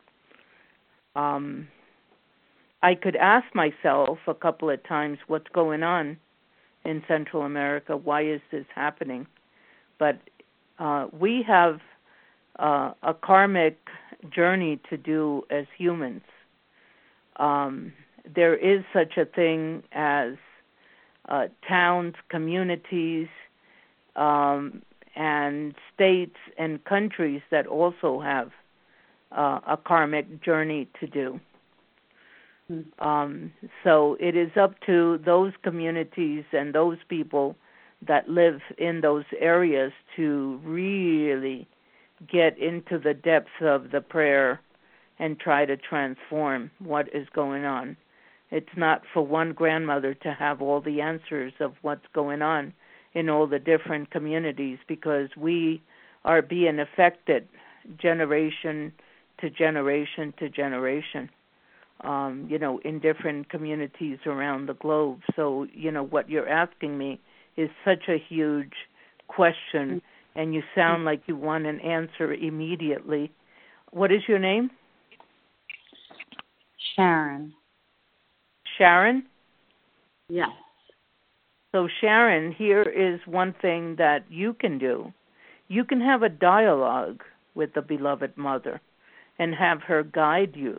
Um, I could ask myself a couple of times what's going on in Central America. Why is this happening? But uh, we have uh, a karmic journey to do as humans. Um, there is such a thing as uh, towns, communities, um, and states and countries that also have uh, a karmic journey to do. Um, so it is up to those communities and those people that live in those areas to really get into the depths of the prayer and try to transform what is going on. It's not for one grandmother to have all the answers of what's going on in all the different communities, because we are being affected generation to generation to generation. Um, you know, in different communities around the globe. So, you know, what you're asking me is such a huge question, and you sound like you want an answer immediately. What is your name? Sharon. Sharon? Yes. So, Sharon, here is one thing that you can do. You can have a dialogue with the beloved mother and have her guide you.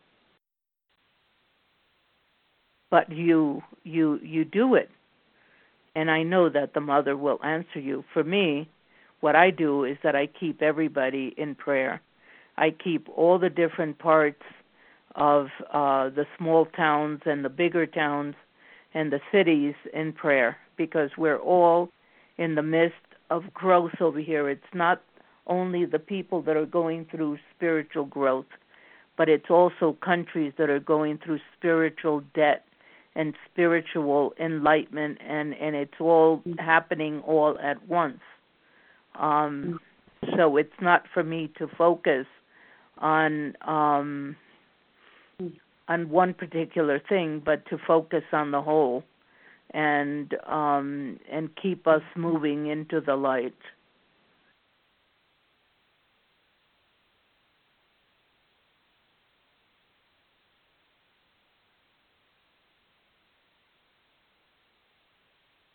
But you you you do it. And I know that the mother will answer you. For me, what I do is that I keep everybody in prayer. I keep all the different parts of uh, the small towns and the bigger towns and the cities in prayer, because we're all in the midst of growth over here. It's not only the people that are going through spiritual growth, but it's also countries that are going through spiritual debt and spiritual enlightenment, and, and it's all happening all at once. Um, so it's not for me to focus on um, on one particular thing, but to focus on the whole and um, and keep us moving into the light.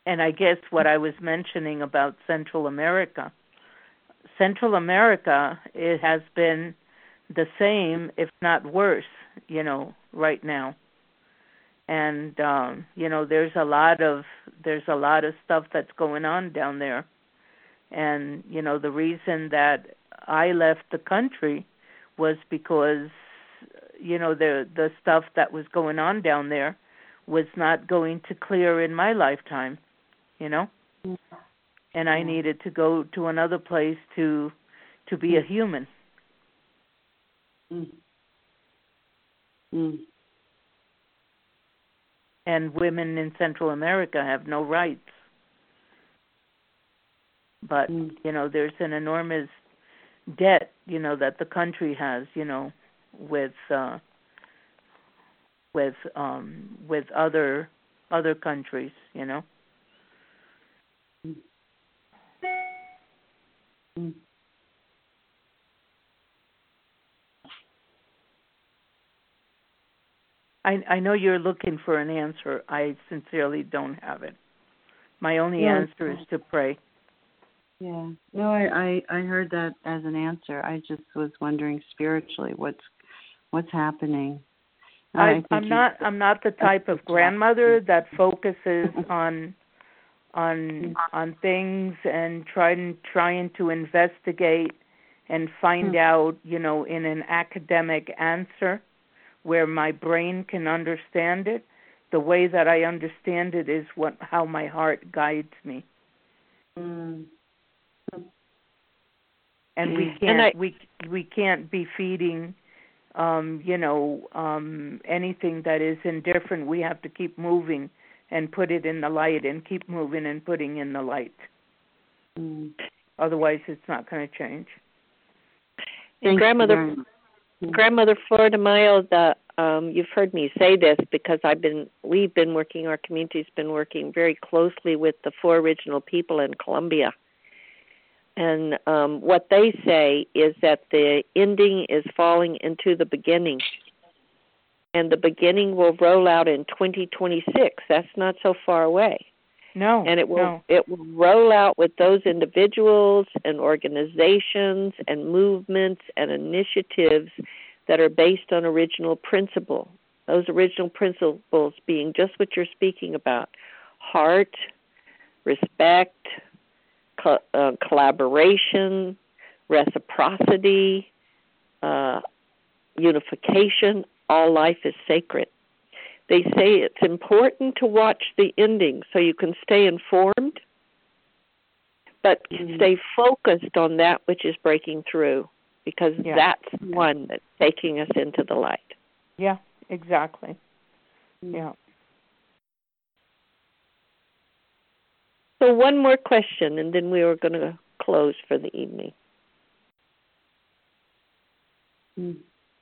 and I guess what I was mentioning about Central America, Central America, it has been the same, if not worse, you know, right now. And um, you know, there's a lot of there's a lot of stuff that's going on down there. And you know, the reason that I left the country was because, you know, the the stuff that was going on down there was not going to clear in my lifetime, you know. And I needed to go to another place to to be a human. Mm. Mm. And women in Central America have no rights. But, mm. you know, there's an enormous debt, you know, that the country has, you know, with uh, with um, with other other countries, you know. Mm. Mm. I, I know you're looking for an answer. I sincerely don't have it. My only yeah. answer is to pray. Yeah. No, I, I, I heard that as an answer. I just was wondering spiritually what's what's happening. I, I I'm not I'm not the type of grandmother that focuses on on on things and trying trying to investigate and find hmm. out, you know, in an academic answer where my brain can understand it. The way that I understand it is what how my heart guides me. Mm. And we can't and I, we we can't be feeding, um, you know, um, anything that is indifferent. We have to keep moving and put it in the light, and keep moving and putting in the light. Mm. Otherwise, it's not going to change. And grandmother. Grandmother Florida Mayo, the um, you've heard me say this because I've been we've been working our community's been working very closely with the four original people in Colombia, and um, what they say is that the ending is falling into the beginning, and the beginning will roll out in twenty twenty-six. That's not so far away. No, and it will no. it will roll out with those individuals and organizations and movements and initiatives that are based on original principle. Those original principles being just what you're speaking about: heart, respect, co- uh, collaboration, reciprocity, uh, unification. All life is sacred. They say it's important to watch the ending so you can stay informed, but mm-hmm. stay focused on that which is breaking through, because yeah. that's one that's taking us into the light. Yeah, exactly. Yeah. So one more question, and then we are going to close for the evening. Mm.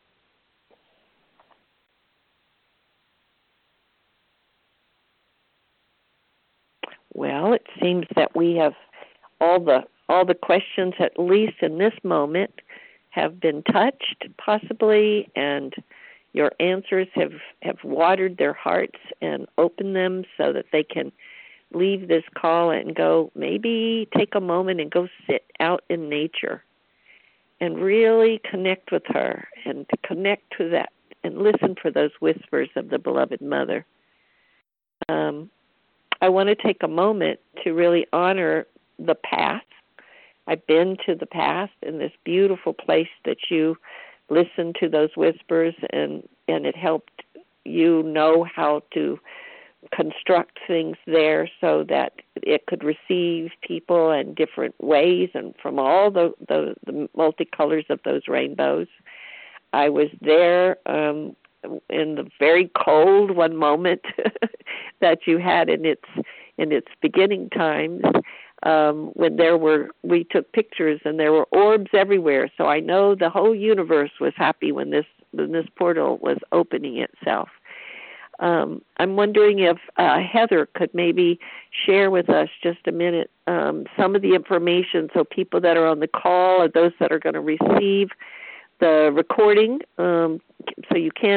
Well, it seems that we have all the all the questions, at least in this moment, have been touched, possibly, and your answers have, have watered their hearts and opened them so that they can leave this call and go, maybe take a moment and go sit out in nature and really connect with her and to connect to that and listen for those whispers of the beloved mother. Um, I want to take a moment to really honor the past. I've been to the past in this beautiful place that you listened to those whispers, and, and it helped you know how to construct things there so that it could receive people in different ways and from all the, the, the multicolors of those rainbows. I was there um, in the very cold one moment that you had in its in its beginning times, um, when there were we took pictures and there were orbs everywhere. So I know the whole universe was happy when this when this portal was opening itself. Um, I'm wondering if uh, Heather could maybe share with us just a minute um, some of the information, so people that are on the call or those that are going to receive the recording, um, so you can t-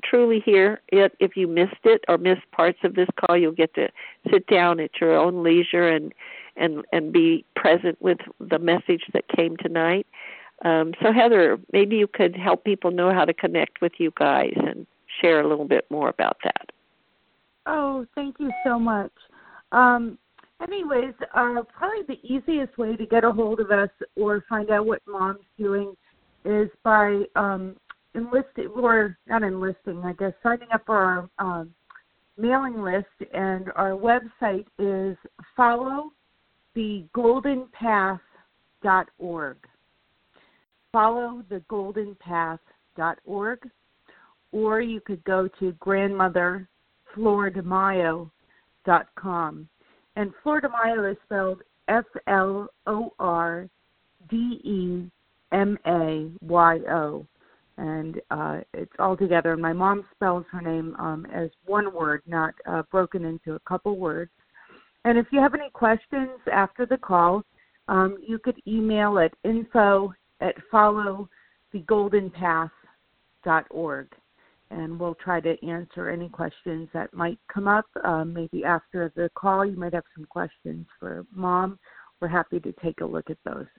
truly hear it. If you missed it or missed parts of this call, you'll get to sit down at your own leisure and and and be present with the message that came tonight. Um, so, Heather, maybe you could help people know how to connect with you guys and share a little bit more about that. Oh, thank you so much. Um, anyways, uh, probably the easiest way to get a hold of us or find out what Mom's doing is by um, enlisting, or not enlisting, I guess, signing up for our um, mailing list. And our website is follow the golden path dot org. follow the golden path dot org. Or you could go to grandmother flor de mayo dot com. And Flor de Mayo is spelled F L O R D E M A Y O. And uh, it's all together. And my mom spells her name um, as one word, not uh, broken into a couple words. And if you have any questions after the call, um, you could email at info at follow the golden path dot org. And we'll try to answer any questions that might come up. Um, maybe after the call, you might have some questions for Mom. We're happy to take a look at those.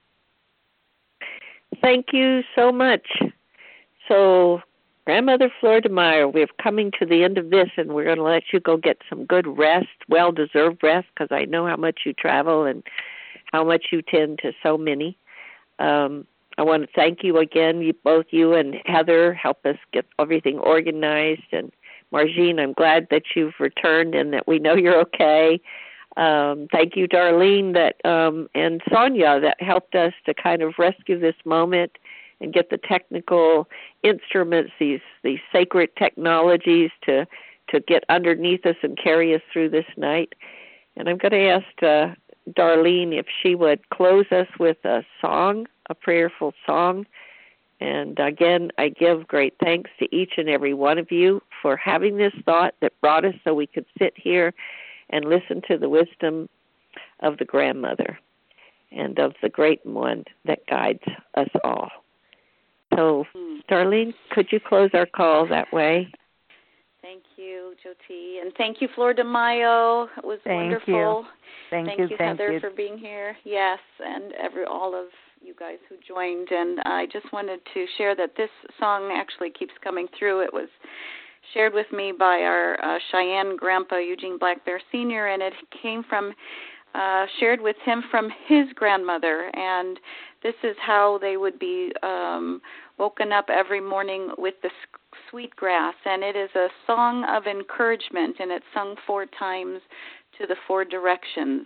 Thank you so much. So, Grandmother Flor de Mayo, we're coming to the end of this, and we're going to let you go get some good rest, well-deserved rest, because I know how much you travel and how much you tend to so many. Um, I want to thank you again, you, both you and Heather, help us get everything organized. And Margine, I'm glad that you've returned and that we know you're okay. Um, thank you, Darlene, that um, and Sonia, that helped us to kind of rescue this moment and get the technical instruments, these these sacred technologies to to get underneath us and carry us through this night. And I'm going to ask uh, Darlene if she would close us with a song, a prayerful song. And again, I give great thanks to each and every one of you for having this thought that brought us so we could sit here and listen to the wisdom of the grandmother and of the great one that guides us all. So, Darlene, could you close our call that way? Thank you, Jyoti. And thank you, Flor de Mayo. It was thank wonderful. You. Thank, thank you, you, thank Heather, you. for being here. Yes, and every all of you guys who joined. And I just wanted to share that this song actually keeps coming through. It was shared with me by our uh, Cheyenne grandpa, Eugene Black Bear Senior, and it came from, uh, shared with him from his grandmother. And this is how they would be um, woken up every morning with the sweet grass. And it is a song of encouragement, and it's sung four times to the four directions.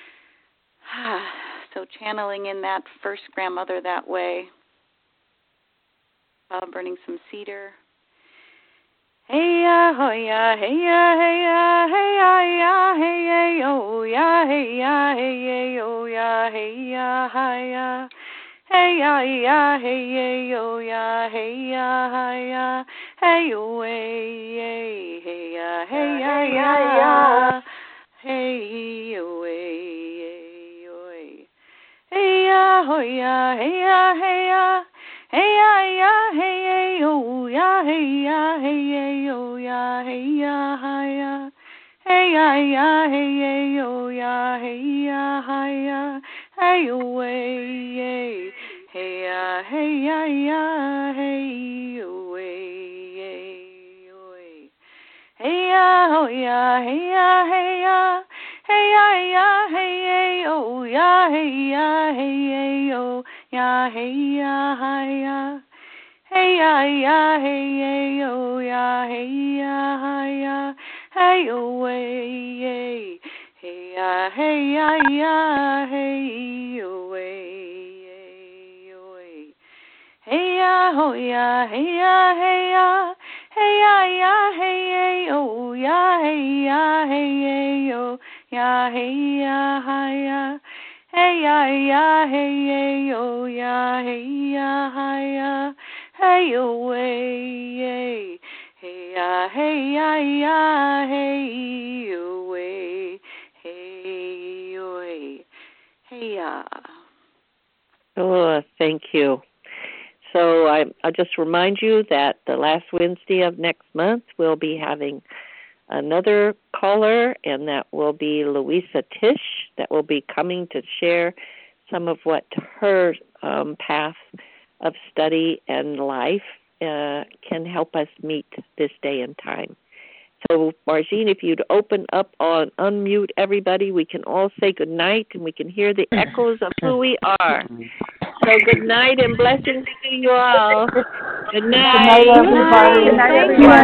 So channeling in that first grandmother that way, uh, burning some cedar. Hey ya, ho ya, hey ya, hey ya, hey ya, ya, hey ya, oh ya, hey ya, hey ya, oh ya, hey ya, hi ya, hey ya, ya, hey ya, oh ya, hey ya, hi ya, hey oh, hey, hey ya, hey ya, ya, hey oh, hey, oh, hey ya, ho ya, hey ya, hey ya. Hey ya ya, hey ya, oh ya, hey ya, hey ya, oh ya, hey ya, hi ya. Hey ya ya, hey ya, oh ya, hey ya, hi ya. Hey oh, hey, hey ya, hey ya ya, hey oh, hey, oh, hey ya, oh ya, hey ya, hey ya. Hey ya ya, hey ya, oh ya, hey ya, hey ya, oh ya, hey ya, hi ya. Hey ya ya, hey ya, oh ya, hey ya, hi ya. Hey oh, hey, hey ya, hey ya ya, hey oh, hey, oh, hey ya, oh ya, hey ya, hey ya. Hey ya ya, hey ya, oh ya, hey ya, hey ya, oh ya, hey ya, hi ya. Hey ya ya, hey ya, oh ya, hey ya, hi ya. Hey oh, hey, hey ya, hey ya ya, hey oh, hey oh, hey ya. Oh, thank you. So I, I'll just remind you that the last Wednesday of next month we'll be having another caller, and that will be Louisa Tish, that will be coming to share some of what her um, path of study and life uh, can help us meet this day and time. So, Margine, if you'd open up on unmute everybody, we can all say good night, and we can hear the echoes of who we are. So good night and blessings to you all. Good night. Good night, everybody. Good night, everyone.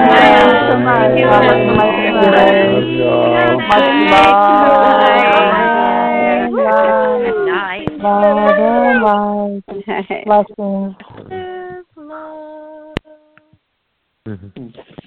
Much love. Much love. Blessings. Mm-hmm.